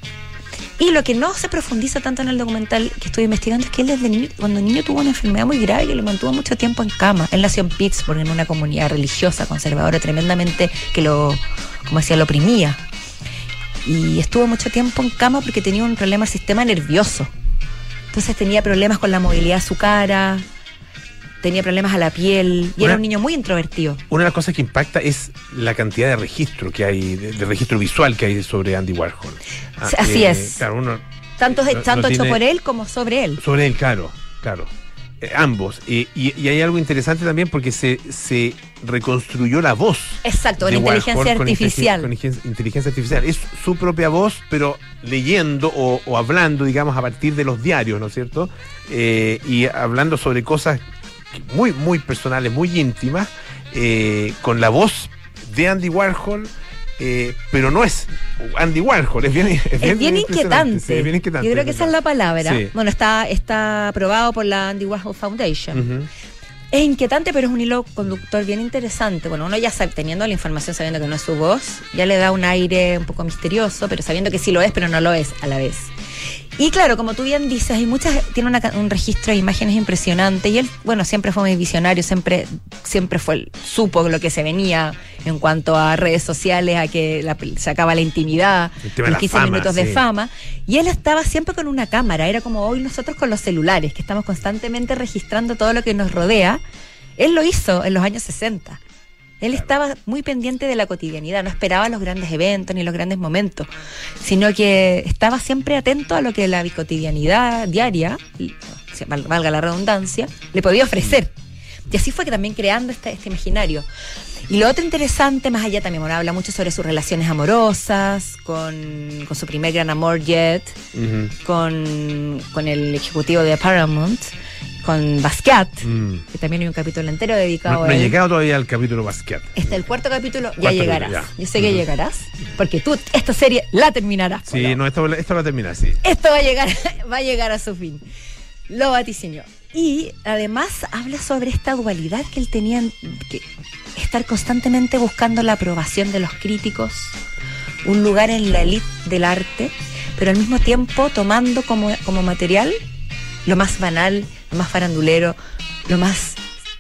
Y lo que no se profundiza tanto en el documental que estoy investigando es que él desde niño, cuando niño tuvo una enfermedad muy grave que lo mantuvo mucho tiempo en cama. Él nació en Pittsburgh, en una comunidad religiosa, conservadora, tremendamente, que lo, como decía, lo oprimía. Y estuvo mucho tiempo en cama porque tenía un problema del sistema nervioso. Entonces tenía problemas con la movilidad de su cara, tenía problemas a la piel, y Una- era un niño muy introvertido. Una de las cosas que impacta es la cantidad de registro que hay, de, de registro visual que hay sobre Andy Warhol. Ah, Así es. Claro, uno Tanto, de- No- tanto no hecho tiene- por él como sobre él. sobre él, claro, claro. Eh, ambos. Y, y- y hay algo interesante también porque se, se reconstruyó la voz. Exacto, con de inteligencia Warhol con artificial. inteligen- Con inteligen- inteligencia artificial. Es su propia voz, pero leyendo o, o hablando, digamos, a partir de los diarios, ¿no es cierto? Eh, y hablando sobre cosas muy, muy personales, muy íntimas, eh, con la voz de Andy Warhol, eh, pero no es Andy Warhol, es bien, es bien, Es bien impresionante, inquietante. sí, es bien inquietante. Yo creo que esa es la palabra. Sí. Bueno, está, está aprobado por la Andy Warhol Foundation. Ujú. Es inquietante, pero es un hilo conductor bien interesante. Bueno, uno ya sabe, teniendo la información, sabiendo que no es su voz, ya le da un aire un poco misterioso, pero sabiendo que sí lo es, pero no lo es a la vez. Y claro, como tú bien dices, hay muchas, tiene una ca- un registro de imágenes impresionante, y él, bueno, siempre fue muy visionario, siempre, siempre fue, supo lo que se venía en cuanto a redes sociales, a que la, se acaba la intimidad, El tema de los la quince fama, minutos de sí. fama, y él estaba siempre con una cámara, era como hoy nosotros con los celulares, que estamos constantemente registrando todo lo que nos rodea. Él lo hizo en los años sesenta. Él estaba muy pendiente de la cotidianidad, no esperaba los grandes eventos ni los grandes momentos, sino que estaba siempre atento a lo que la cotidianidad diaria, y, val- valga la redundancia, le podía ofrecer. Y así fue que también creando este, este imaginario. Y lo otro interesante, más allá también, bueno, habla mucho sobre sus relaciones amorosas, con, con su primer gran amor, Jet, Ujú. con, con el ejecutivo de Paramount, con Basquiat, Mm. que también hay un capítulo entero dedicado No, no a he él. llegado todavía al capítulo Basquiat. Este, el cuarto capítulo, ya Cuarto llegarás. capítulo, ya. Yo sé que Ujú. llegarás, porque tú esta serie la terminarás. Sí, Polo. no, esto, esto va a terminar, sí. Esto va a llegar, va a llegar a su fin. Lo vaticiñó. Y además habla sobre esta dualidad que él tenía, en- que estar constantemente buscando la aprobación de los críticos, un lugar en la élite del arte, pero al mismo tiempo tomando como, como material lo más banal, lo más farandulero, lo más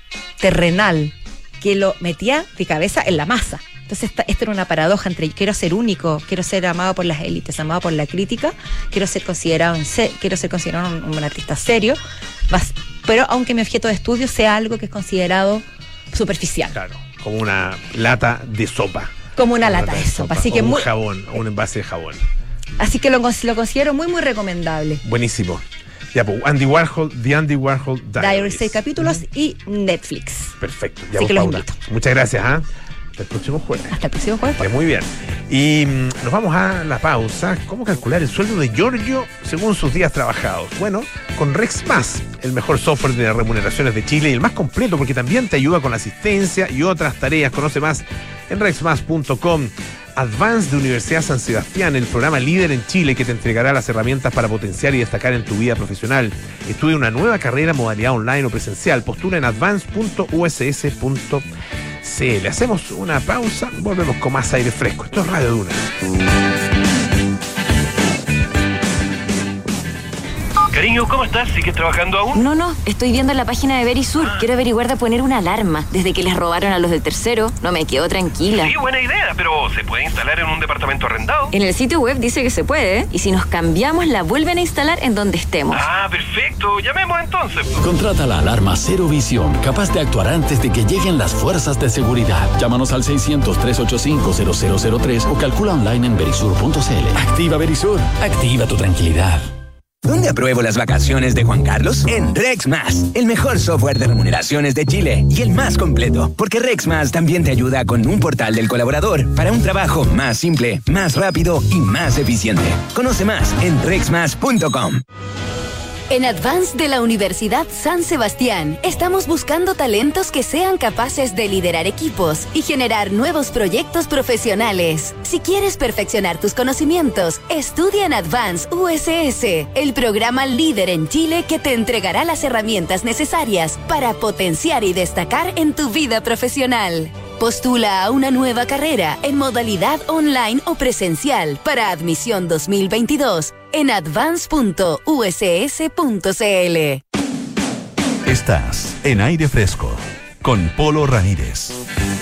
terrenal, que lo metía de cabeza en la masa. Entonces esta, esta era una paradoja entre quiero ser único, quiero ser amado por las élites, amado por la crítica, quiero ser considerado en se- quiero ser considerado un, un artista serio, más- pero aunque mi objeto de estudio sea algo que es considerado superficial, Claro, como una lata de sopa. como una lata de sopa. Así o que un muy, jabón, o un envase de jabón. así que lo, cons- lo considero muy muy recomendable. Buenísimo. Ya, pues, Andy Warhol, The Andy Warhol Diaries. Diaries, seis capítulos y Netflix. Perfecto. Ya, Así pues, que los Paula. invito. Muchas gracias, ¿ah? Hasta el próximo jueves. Hasta el próximo jueves. Que muy bien. Y mm, nos vamos a la pausa. ¿Cómo calcular el sueldo de Giorgio según sus días trabajados? Bueno, con Rex Más, el mejor software de remuneraciones de Chile y el más completo porque también te ayuda con la asistencia y otras tareas. Conoce más en rexmas punto com. Advance de Universidad San Sebastián, el programa líder en Chile que te entregará las herramientas para potenciar y destacar en tu vida profesional. Estudia una nueva carrera, modalidad online o presencial. Postula en advance punto u s s punto c l. Hacemos una pausa, volvemos con más aire fresco. Esto es Radio Duna. Cariño, ¿cómo estás? ¿Sigues trabajando aún? No, no, estoy viendo en la página de Verisur. Quiero averiguar de poner una alarma. Desde que les robaron a los del tercero, no me quedo tranquila. Sí, buena idea, pero ¿se puede instalar en un departamento arrendado? En el sitio web dice que se puede, y si nos cambiamos la vuelven a instalar en donde estemos. Ah, perfecto. Llamemos entonces. Contrata la alarma Cero Visión, capaz de actuar antes de que lleguen las fuerzas de seguridad. Llámanos al seiscientos, trescientos ochenta y cinco, cero cero cero tres o calcula online en verisur punto c l. Activa Verisur. Activa tu tranquilidad. ¿Dónde apruebo las vacaciones de Juan Carlos? En RexMás, el mejor software de remuneraciones de Chile y el más completo, porque RexMás también te ayuda con un portal del colaborador para un trabajo más simple, más rápido y más eficiente. Conoce más en rexmas punto com. En Advance de la Universidad San Sebastián, estamos buscando talentos que sean capaces de liderar equipos y generar nuevos proyectos profesionales. Si quieres perfeccionar tus conocimientos, estudia en Advance U S S, el programa líder en Chile que te entregará las herramientas necesarias para potenciar y destacar en tu vida profesional. Postula a una nueva carrera en modalidad online o presencial para admisión dos mil veintidós en advance punto u s s punto c l. Estás en Aire Fresco con Polo Ramírez.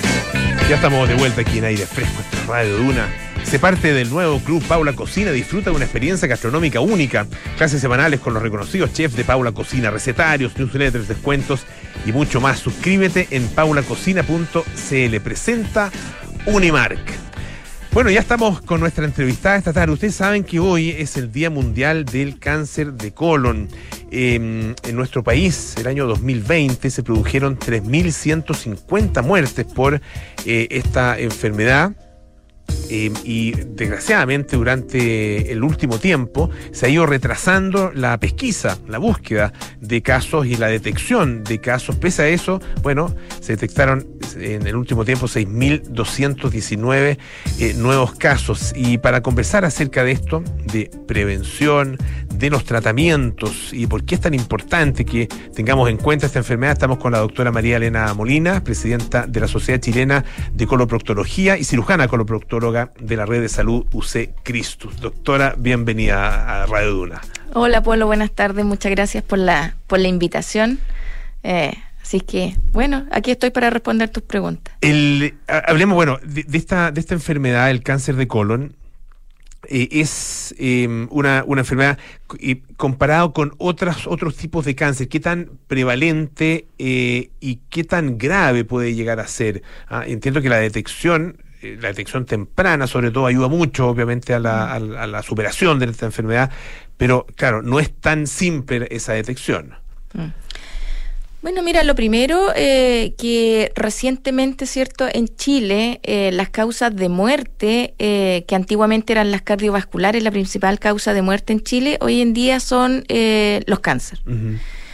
Ya estamos de vuelta aquí en Aire Fresco, esta es Radio Duna. Se parte del nuevo Club Paula Cocina, disfruta de una experiencia gastronómica única. Clases semanales con los reconocidos chefs de Paula Cocina, recetarios, newsletters, descuentos y mucho más. Suscríbete en paula cocina punto c l. Presenta Unimark. Bueno, ya estamos con nuestra entrevistada esta tarde. Ustedes saben que hoy es el Día Mundial del Cáncer de Colon. Eh, en nuestro país, el año dos mil veinte, se produjeron tres mil ciento cincuenta muertes por eh, esta enfermedad. Eh, y desgraciadamente durante el último tiempo se ha ido retrasando la pesquisa, la búsqueda de casos y la detección de casos. Pese a eso, bueno, se detectaron en el último tiempo seis mil doscientos diecinueve eh, nuevos casos. Y para conversar acerca de esto, de prevención, de los tratamientos y por qué es tan importante que tengamos en cuenta esta enfermedad, estamos con la doctora María Elena Molina, presidenta de la Sociedad Chilena de Coloproctología y cirujana coloproctóloga de la Red de Salud U C Christus. Doctora, bienvenida a Radio Duna. Hola, Polo, buenas tardes, muchas gracias por la, por la invitación. Eh, así que, bueno, aquí estoy para responder tus preguntas. El, hablemos, bueno, de, de, esta, de esta enfermedad, el cáncer de colon. Eh, es eh, una, una enfermedad eh, comparado con otras, otros tipos de cáncer. ¿Qué tan prevalente eh, y qué tan grave puede llegar a ser? Ah, entiendo que la detección, eh, la detección temprana sobre todo ayuda mucho obviamente a la, a, la, a la superación de esta enfermedad, pero claro, no es tan simple esa detección. Mm. Bueno, mira, lo primero, eh, que recientemente, ¿cierto?, en Chile, eh, las causas de muerte, eh, que antiguamente eran las cardiovasculares, la principal causa de muerte en Chile, hoy en día son eh, los cánceres. Uh-huh.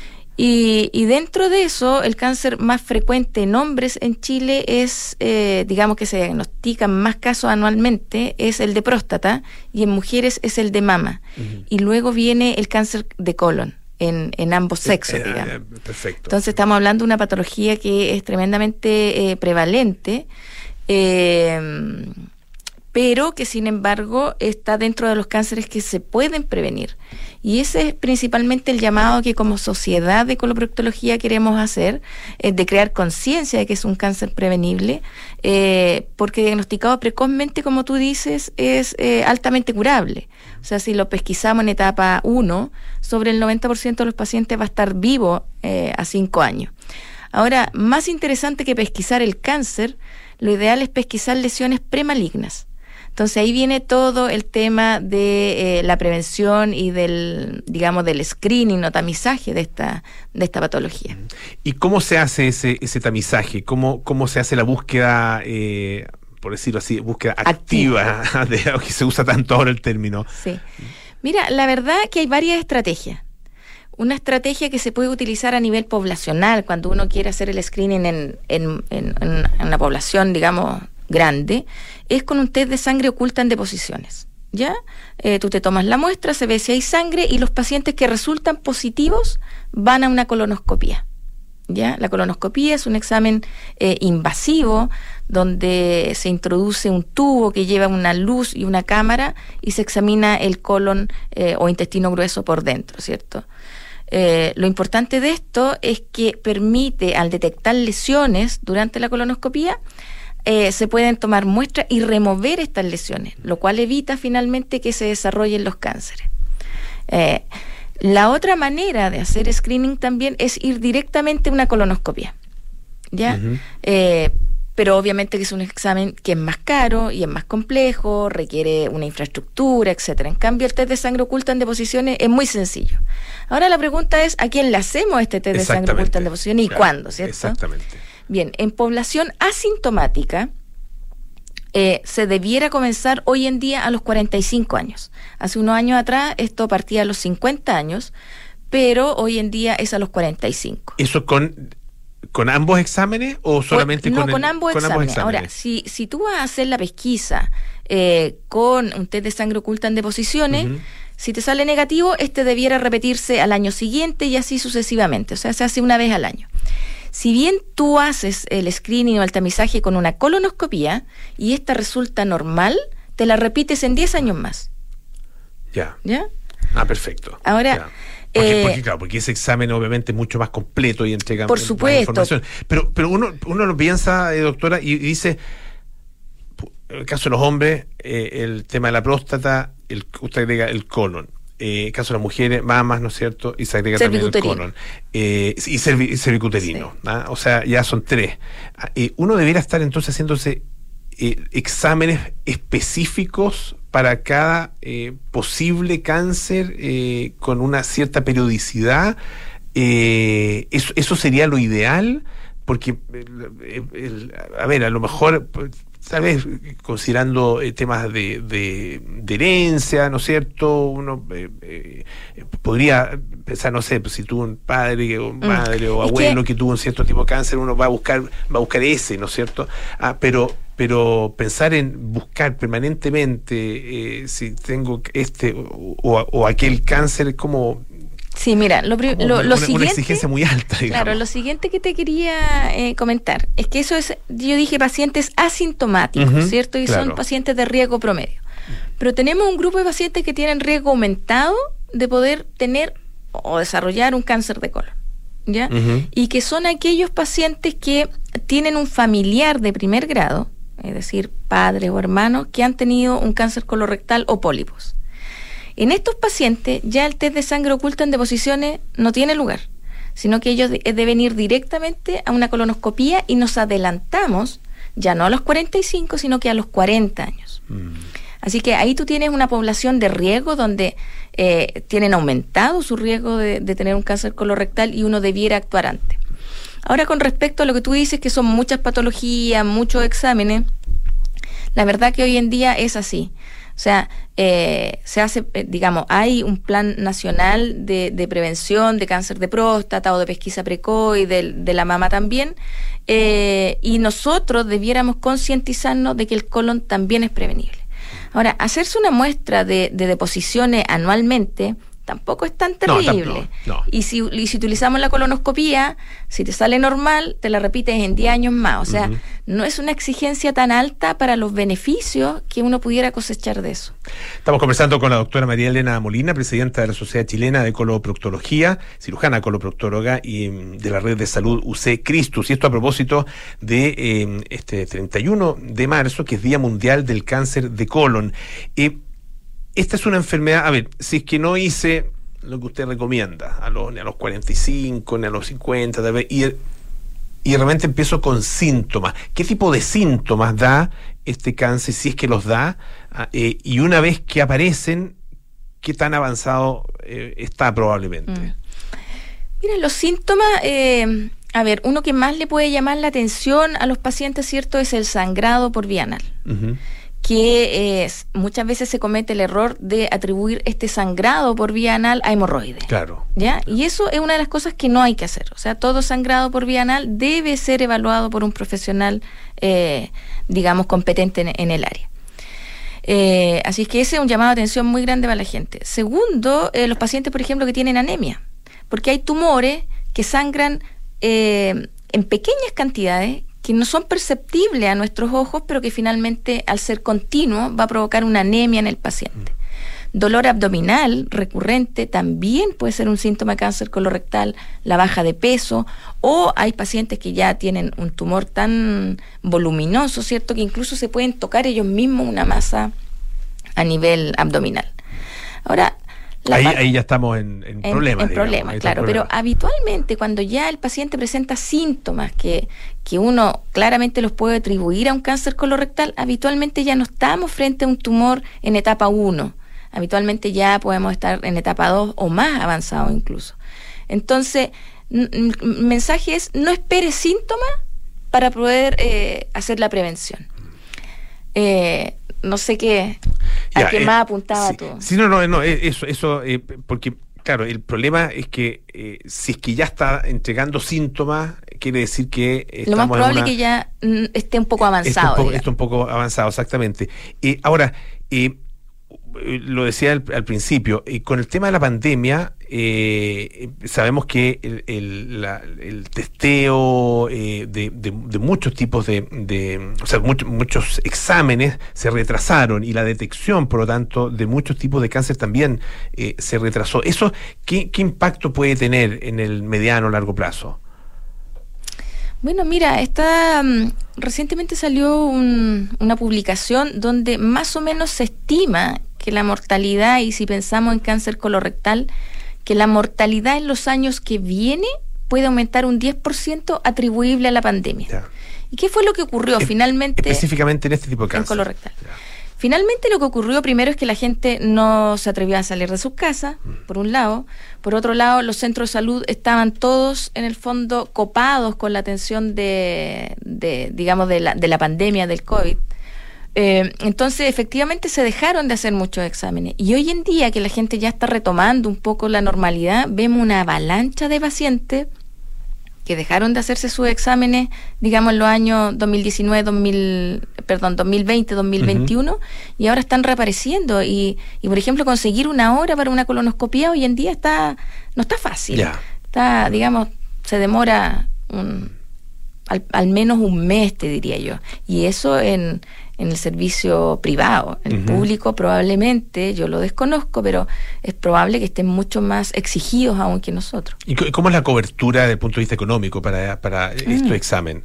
Y, y dentro de eso, el cáncer más frecuente en hombres en Chile es, eh, digamos que se diagnostican más casos anualmente, es el de próstata, y en mujeres es el de mama. Uh-huh. Y luego viene el cáncer de colon. En, en ambos sexos, eh, digamos. Eh, perfecto. Entonces estamos hablando de una patología que es tremendamente eh, prevalente, eh, pero que sin embargo está dentro de los cánceres que se pueden prevenir. Y ese es principalmente el llamado que como sociedad de coloproctología queremos hacer, eh, de crear conciencia de que es un cáncer prevenible, eh, porque diagnosticado precozmente, como tú dices, es eh, altamente curable. O sea, si lo pesquisamos en etapa uno, sobre el noventa por ciento de los pacientes va a estar vivo eh, a cinco años. Ahora, más interesante que pesquisar el cáncer, lo ideal es pesquisar lesiones premalignas. Entonces ahí viene todo el tema de eh, la prevención y del, digamos, del screening o tamizaje de esta, de esta patología. ¿Y cómo se hace ese, ese tamizaje? ¿Cómo, cómo se hace la búsqueda eh, por decirlo así, búsqueda activa, activa. De lo que se usa tanto ahora el término. Sí. Mira, la verdad que hay varias estrategias. Una estrategia que se puede utilizar a nivel poblacional, cuando uno quiere hacer el screening en, en, en, en una población, digamos, grande, es con un test de sangre oculta en deposiciones. ¿Ya? Eh, tú te tomas la muestra, se ve si hay sangre y los pacientes que resultan positivos van a una colonoscopía. ¿Ya? La colonoscopía es un examen eh, invasivo donde se introduce un tubo que lleva una luz y una cámara y se examina el colon eh, o intestino grueso por dentro, ¿cierto? Eh, lo importante de esto es que permite, al detectar lesiones durante la colonoscopía, Eh, se pueden tomar muestras y remover estas lesiones, lo cual evita finalmente que se desarrollen los cánceres. Eh, la otra manera de hacer screening también es ir directamente a una colonoscopia, ¿ya? Uh-huh. Eh, pero obviamente que es un examen que es más caro y es más complejo, requiere una infraestructura, etcétera. En cambio, el test de sangre oculta en deposiciones es muy sencillo. Ahora la pregunta es, ¿a quién le hacemos este test de sangre oculta en deposiciones y claro, cuándo, ¿cierto? Exactamente. Bien, en población asintomática eh, se debiera comenzar hoy en día a los cuarenta y cinco años. Hace unos años atrás esto partía a los cincuenta años, pero hoy en día es a los cuarenta y cinco. ¿Eso con, con ambos exámenes o solamente no, con, con, el, ambos, con exámenes. ambos exámenes? Ahora, si, si tú vas a hacer la pesquisa eh, con un test de sangre oculta en deposiciones, uh-huh. si te sale negativo, este debiera repetirse al año siguiente y así sucesivamente. O sea, se hace una vez al año. Si bien tú haces el screening o el tamizaje con una colonoscopía y esta resulta normal, te la repites en diez años más. Ya. ¿Ya? Ah, perfecto. Ahora... Ya. Porque, eh, porque, claro, porque ese examen obviamente es mucho más completo y entrega por más supuesto. información. Pero, pero uno, uno lo piensa, eh, doctora, y, y dice, en el caso de los hombres, eh, el tema de la próstata, el, usted agrega el colon. Eh, caso de las mujeres, mamas, ¿no es cierto? Y se agrega también el colon. Eh, y, cervi, y cervicuterino. Sí. ¿Ah? O sea, ya son tres. Eh, uno debiera estar entonces haciéndose eh, exámenes específicos para cada eh, posible cáncer eh, con una cierta periodicidad. Eh, eso, eso sería lo ideal, porque, el, el, a ver, a lo mejor... tal vez considerando eh, temas de, de, de herencia, ¿no es cierto? Uno eh, eh, podría pensar, no sé, pues, si tuvo un padre o madre mm. o abuelo que... que tuvo un cierto tipo de cáncer, uno va a buscar va a buscar ese, ¿no es cierto? Ah, pero pero pensar en buscar permanentemente eh, si tengo este o, o, o aquel cáncer es como... Sí, mira, lo, lo, lo una, siguiente... Una exigencia muy alta, digamos. Claro, lo siguiente que te quería eh, comentar es que eso es, yo dije pacientes asintomáticos, uh-huh, ¿cierto? Y claro. son pacientes de riesgo promedio. Pero tenemos un grupo de pacientes que tienen riesgo aumentado de poder tener o desarrollar un cáncer de colon, ¿ya? Uh-huh. Y que son aquellos pacientes que tienen un familiar de primer grado, es decir, padres o hermanos, que han tenido un cáncer colorectal o pólipos. En estos pacientes ya el test de sangre oculta en deposiciones no tiene lugar, sino que ellos de- deben ir directamente a una colonoscopía y nos adelantamos ya no a los cuarenta y cinco, sino que a los cuarenta años. Mm. Así que ahí tú tienes una población de riesgo donde eh, tienen aumentado su riesgo de, de tener un cáncer colorectal y uno debiera actuar antes. Ahora, con respecto a lo que tú dices, que son muchas patologías, muchos exámenes, la verdad que hoy en día es así. O sea, eh, se hace, eh, digamos, hay un plan nacional de, de prevención de cáncer de próstata o de pesquisa precoz y de, de la mama también, eh, y nosotros debiéramos concientizarnos de que el colon también es prevenible. Ahora, hacerse una muestra de, de deposiciones anualmente tampoco es tan terrible. No, no, no. Y, si, y si utilizamos la colonoscopía, si te sale normal, te la repites en diez años más. O sea, uh-huh. no es una exigencia tan alta para los beneficios que uno pudiera cosechar de eso. Estamos conversando con la doctora María Elena Molina, presidenta de la Sociedad Chilena de Coloproctología, cirujana coloproctóloga y de la Red de Salud U C Christus. Y esto a propósito de eh, este treinta y uno de marzo, que es Día Mundial del Cáncer de Colon. Eh, Esta es una enfermedad, a ver, si es que no hice lo que usted recomienda, a los, ni a los cuarenta y cinco, ni a los cincuenta, tal vez, y, y de repente empiezo con síntomas. ¿Qué tipo de síntomas da este cáncer, si es que los da? Eh, y una vez que aparecen, ¿qué tan avanzado eh, está probablemente? Mm. Mira, los síntomas, eh, a ver, uno que más le puede llamar la atención a los pacientes, ¿cierto?, es el sangrado por vía anal. Uh-huh. que eh, muchas veces se comete el error de atribuir este sangrado por vía anal a hemorroides. Claro. ¿Ya? Y eso es una de las cosas que no hay que hacer. O sea, todo sangrado por vía anal debe ser evaluado por un profesional, eh, digamos, competente en, en el área. Eh, así es que ese es un llamado de atención muy grande para la gente. Segundo, eh, los pacientes, por ejemplo, que tienen anemia, porque hay tumores que sangran eh, en pequeñas cantidades, que no son perceptibles a nuestros ojos, pero que finalmente, al ser continuo, va a provocar una anemia en el paciente. Dolor abdominal recurrente también puede ser un síntoma de cáncer colorectal, la baja de peso, o hay pacientes que ya tienen un tumor tan voluminoso, ¿cierto?, que incluso se pueden tocar ellos mismos una masa a nivel abdominal. Ahora, Ahí, ahí ya estamos en, en problemas. En problemas, claro, pero habitualmente cuando ya el paciente presenta síntomas que, que uno claramente los puede atribuir a un cáncer colorectal, habitualmente ya no estamos frente a un tumor en etapa uno. Habitualmente ya podemos estar en etapa dos o más avanzado incluso. Entonces, el mensaje es: no espere síntomas para poder eh, hacer la prevención. Eh, no sé qué, a ya, qué eh, más apuntaba sí, tú. Sí, no, no, no, eso, eso eh, porque, claro, el problema es que eh, si es que ya está entregando síntomas, quiere decir que estamos lo más probable es que ya mm, esté un poco avanzado. Está un poco, está un poco avanzado, exactamente. Eh, ahora, eh, lo decía al, al principio, eh, con el tema de la pandemia, eh, sabemos que el, el, la, el testeo eh, de, de, de muchos tipos de, de o sea, muchos, muchos exámenes se retrasaron, y la detección, por lo tanto, de muchos tipos de cáncer también eh, se retrasó. ¿Eso qué, qué impacto puede tener en el mediano o largo plazo? Bueno, mira, está, um, recientemente salió un, una publicación donde más o menos se estima que la mortalidad, y si pensamos en cáncer colorectal, que la mortalidad en los años que viene puede aumentar un diez por ciento atribuible a la pandemia. Ya. ¿Y qué fue lo que ocurrió e- finalmente? Específicamente en este tipo de cáncer. En colorectal. Ya. Finalmente lo que ocurrió primero es que la gente no se atrevió a salir de sus casas, mm. por un lado. Por otro lado, los centros de salud estaban todos, en el fondo, copados con la atención de, de digamos, de la, de la pandemia del COVID. Eh, entonces, efectivamente, se dejaron de hacer muchos exámenes. Y hoy en día, que la gente ya está retomando un poco la normalidad, vemos una avalancha de pacientes que dejaron de hacerse sus exámenes, digamos, en los años dos mil diecinueve, dos mil, perdón, dos mil veinte, dos mil veintiuno, uh-huh. y ahora están reapareciendo. Y, y, por ejemplo, conseguir una hora para una colonoscopia hoy en día está no está fácil. Yeah. Está, digamos, se demora un, al, al menos un mes, te diría yo. Y eso en... en el servicio privado. El uh-huh. público probablemente, yo lo desconozco, pero es probable que estén mucho más exigidos aún que nosotros. ¿Y cómo es la cobertura desde el punto de vista económico para, para mm. este examen?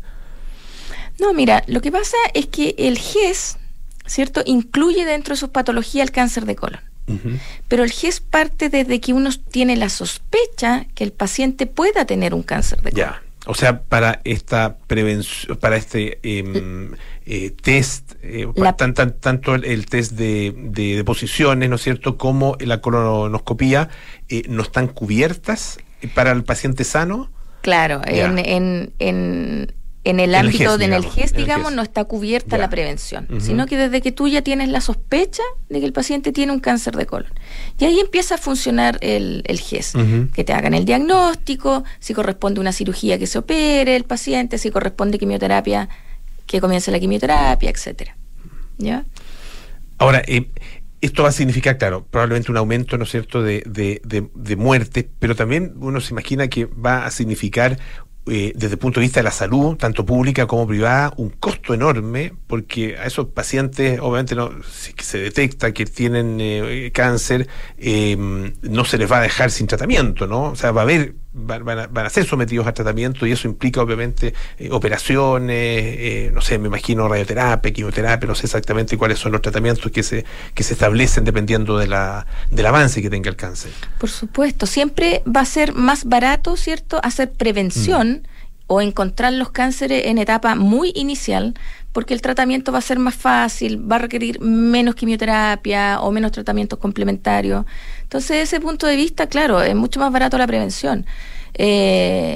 No, mira, lo que pasa es que el G E S, ¿cierto?, incluye dentro de sus patologías el cáncer de colon. Uh-huh. Pero el G E S parte desde que uno tiene la sospecha que el paciente pueda tener un cáncer de colon. Ya. O sea, para esta prevención, para este eh, eh, test, eh, la, tan, tan, tanto el, el test de, de deposiciones, ¿no es cierto?, como la colonoscopía, eh, ¿no están cubiertas para el paciente sano? Claro, en, en, en, en el en ámbito de en el G E S, digamos, no está cubierta ya. la prevención, uh-huh. sino que desde que tú ya tienes la sospecha de que el paciente tiene un cáncer de colon. Y ahí empieza a funcionar el, el G E S, uh-huh. que te hagan el diagnóstico, si corresponde una cirugía que se opere el paciente, si corresponde quimioterapia, que comience la quimioterapia, etcétera. ¿Ya? Ahora, eh, esto va a significar, claro, probablemente un aumento, ¿no es cierto?, de, de, de, de muertes, pero también uno se imagina que va a significar Eh, desde el punto de vista de la salud, tanto pública como privada, un costo enorme, porque a esos pacientes, obviamente, no, si se detecta que tienen eh, cáncer, eh, no se les va a dejar sin tratamiento, ¿no? O sea, va a haber, van, van, a, van a ser sometidos a tratamiento, y eso implica, obviamente, eh, operaciones, eh, no sé, me imagino radioterapia, quimioterapia, no sé exactamente cuáles son los tratamientos que se que se establecen dependiendo de la del avance que tenga el cáncer. Por supuesto, siempre va a ser más barato, ¿cierto?, hacer prevención mm. o encontrar los cánceres en etapa muy inicial, porque el tratamiento va a ser más fácil, va a requerir menos quimioterapia o menos tratamientos complementarios. Entonces, desde ese punto de vista, claro, es mucho más barato la prevención. Eh,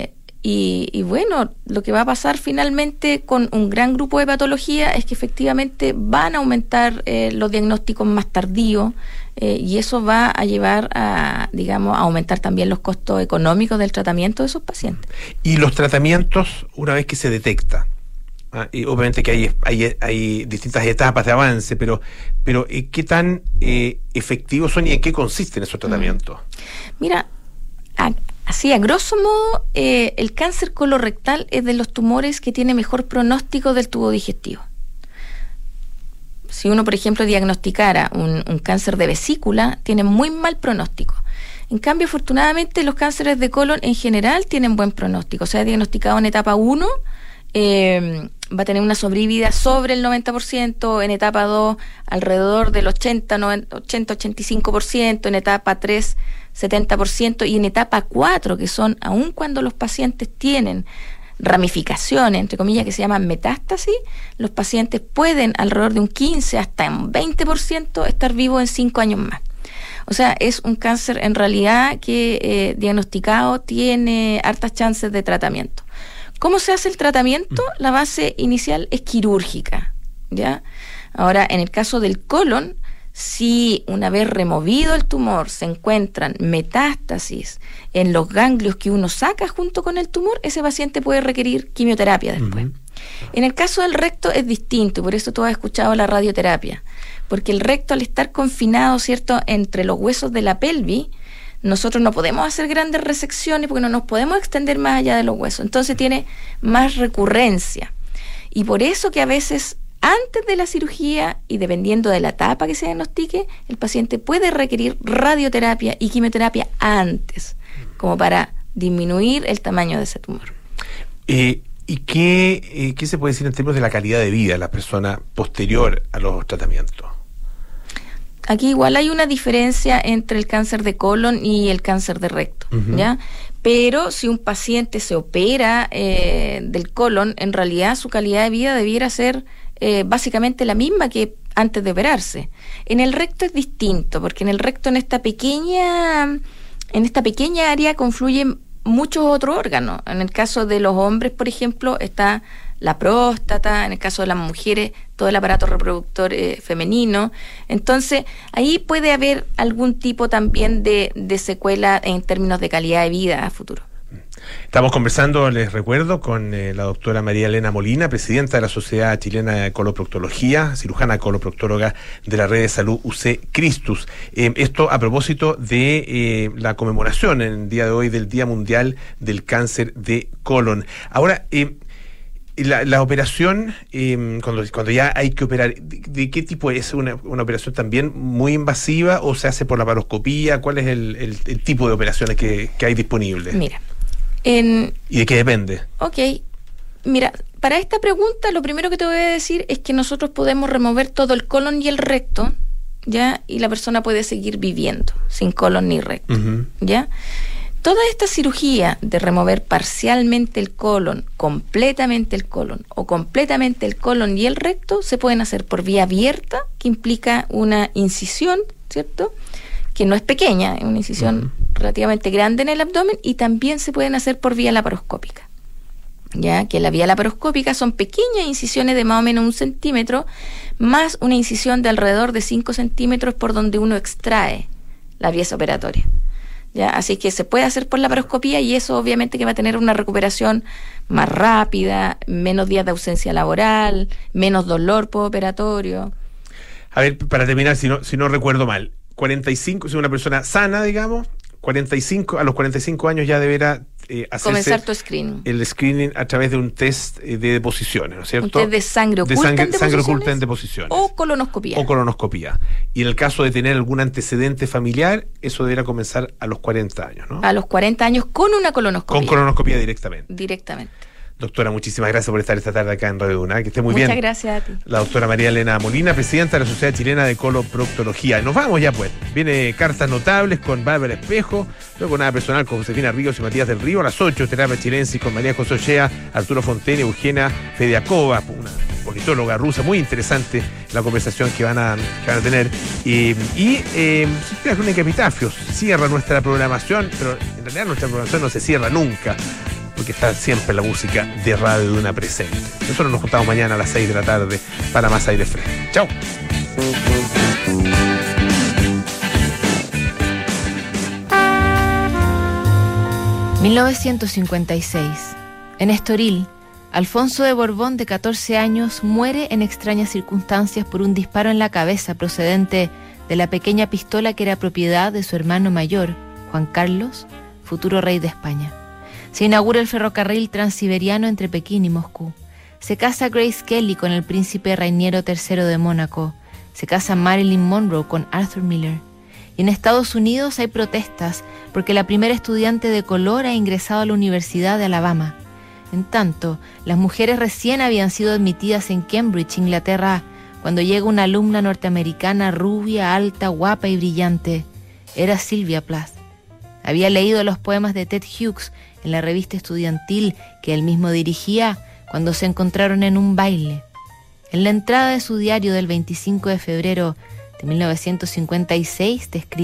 y, y bueno, lo que va a pasar finalmente con un gran grupo de patologías es que efectivamente van a aumentar eh, los diagnósticos más tardíos, eh, y eso va a llevar a, digamos, a aumentar también los costos económicos del tratamiento de esos pacientes. Y los tratamientos, una vez que se detecta, ah, y obviamente que hay, hay, hay distintas etapas de avance, pero, pero eh, ¿qué tan eh, efectivos son y en qué consisten esos tratamientos? Mira, a, así a grosso modo, eh, el cáncer colorectal es de los tumores que tiene mejor pronóstico del tubo digestivo. Si uno, por ejemplo, diagnosticara un, un cáncer de vesícula, tiene muy mal pronóstico. En cambio, afortunadamente, los cánceres de colon en general tienen buen pronóstico. O sea, diagnosticado en etapa uno, eh, va a tener una sobrevida sobre el noventa por ciento, en etapa dos alrededor del ochenta, ochenta y cinco por ciento, en etapa tres setenta por ciento, y en etapa cuatro, que son aun cuando los pacientes tienen ramificaciones, entre comillas, que se llaman metástasis, los pacientes pueden alrededor de un quince hasta un veinte por ciento estar vivos en cinco años más. O sea, es un cáncer en realidad que eh, diagnosticado tiene hartas chances de tratamiento. ¿Cómo se hace el tratamiento? La base inicial es quirúrgica, ¿ya? Ahora, en el caso del colon, si una vez removido el tumor se encuentran metástasis en los ganglios que uno saca junto con el tumor, ese paciente puede requerir quimioterapia después. Uh-huh. En el caso del recto es distinto, y por eso tú has escuchado la radioterapia, porque el recto, al estar confinado, ¿cierto?, entre los huesos de la pelvis, nosotros no podemos hacer grandes resecciones porque no nos podemos extender más allá de los huesos, entonces tiene más recurrencia, y por eso que a veces antes de la cirugía, y dependiendo de la etapa que se diagnostique, el paciente puede requerir radioterapia y quimioterapia antes, como para disminuir el tamaño de ese tumor. Eh, ¿Y qué, eh, qué se puede decir en términos de la calidad de vida de la persona posterior a los tratamientos? Aquí igual hay una diferencia entre el cáncer de colon y el cáncer de recto, uh-huh. ¿ya? Pero si un paciente se opera eh, del colon, en realidad su calidad de vida debiera ser eh, básicamente la misma que antes de operarse. En el recto es distinto, porque en el recto, en esta pequeña, en esta pequeña área confluyen muchos otros órganos. En el caso de los hombres, por ejemplo, está la próstata, en el caso de las mujeres, todo el aparato reproductor eh, femenino. Entonces, ahí puede haber algún tipo también de, de secuela en términos de calidad de vida a futuro. Estamos conversando, les recuerdo, con eh, la doctora María Elena Molina, presidenta de la Sociedad Chilena de Coloproctología, cirujana coloproctóloga de la Red de Salud U C Christus. Eh, esto a propósito de eh, la conmemoración en el día de hoy del Día Mundial del Cáncer de Colon. Ahora, eh, La, la operación, eh, cuando, cuando ya hay que operar, ¿de, de qué tipo es? Una, ¿Una operación también muy invasiva o se hace por la laparoscopía? ¿Cuál es el, el, el tipo de operaciones que, que hay disponibles? Mira, en... ¿Y de qué depende? Ok, mira, para esta pregunta lo primero que te voy a decir es que nosotros podemos remover todo el colon y el recto, ¿ya? Y la persona puede seguir viviendo sin colon ni recto, uh-huh. ¿ya? Toda esta cirugía de remover parcialmente el colon, completamente el colon o completamente el colon y el recto se pueden hacer por vía abierta, que implica una incisión, ¿cierto?, que no es pequeña, es una incisión uh-huh. relativamente grande en el abdomen, y también se pueden hacer por vía laparoscópica, ya que la vía laparoscópica son pequeñas incisiones de más o menos un centímetro, más una incisión de alrededor de cinco centímetros por donde uno extrae la pieza operatoria. ¿Ya? Así que se puede hacer por laparoscopía, y eso obviamente que va a tener una recuperación más rápida, menos días de ausencia laboral, menos dolor postoperatorio. A ver, para terminar, si no, si no recuerdo mal, cuarenta y cinco, si una persona sana, digamos, cuarenta y cinco, a los cuarenta y cinco años ya deberá eh, hacerse comenzar tu screening. El screening a través de un test eh, de deposiciones, ¿no es cierto? Un test de sangre oculta, de sangre, en, sangre oculta en deposiciones. O colonoscopía. O colonoscopía. Y en el caso de tener algún antecedente familiar, eso deberá comenzar a los cuarenta años, ¿no? A los cuarenta años con una colonoscopía. Con colonoscopía directamente. Directamente. Doctora, muchísimas gracias por estar esta tarde acá en Radio Duna. Que esté muy Muchas bien. Muchas gracias a ti. La doctora María Elena Molina, presidenta de la Sociedad Chilena de Coloproctología. Nos vamos ya, pues. Viene Cartas Notables con Bárbara Espejo, luego Nada Personal con Josefina Ríos y Matías del Río. A las ocho, Terapia Chilensis con María José Ochea, Arturo Fontaine, Eugenia Fediakova, una politóloga rusa. Muy interesante la conversación que van a, que van a tener. Y, y eh, la Crónica de Epitafios cierra nuestra programación, pero en realidad nuestra programación no se cierra nunca. porque está siempre la música de Radio Duna presente. Nosotros nos juntamos mañana a las seis de la tarde para más aire fresco. Chao. mil novecientos cincuenta y seis. En Estoril, Alfonso de Borbón, de catorce años, muere en extrañas circunstancias por un disparo en la cabeza procedente de la pequeña pistola que era propiedad de su hermano mayor, Juan Carlos, futuro rey de España. Se inaugura el ferrocarril transiberiano entre Pekín y Moscú. Se casa Grace Kelly con el príncipe Rainiero tercero de Mónaco. Se casa Marilyn Monroe con Arthur Miller. Y en Estados Unidos hay protestas porque la primera estudiante de color ha ingresado a la Universidad de Alabama. En tanto, las mujeres recién habían sido admitidas en Cambridge, Inglaterra, cuando llega una alumna norteamericana rubia, alta, guapa y brillante. Era Sylvia Plath. Había leído los poemas de Ted Hughes en la revista estudiantil que él mismo dirigía cuando se encontraron en un baile. En la entrada de su diario del veinticinco de febrero de mil novecientos cincuenta y seis te escribe: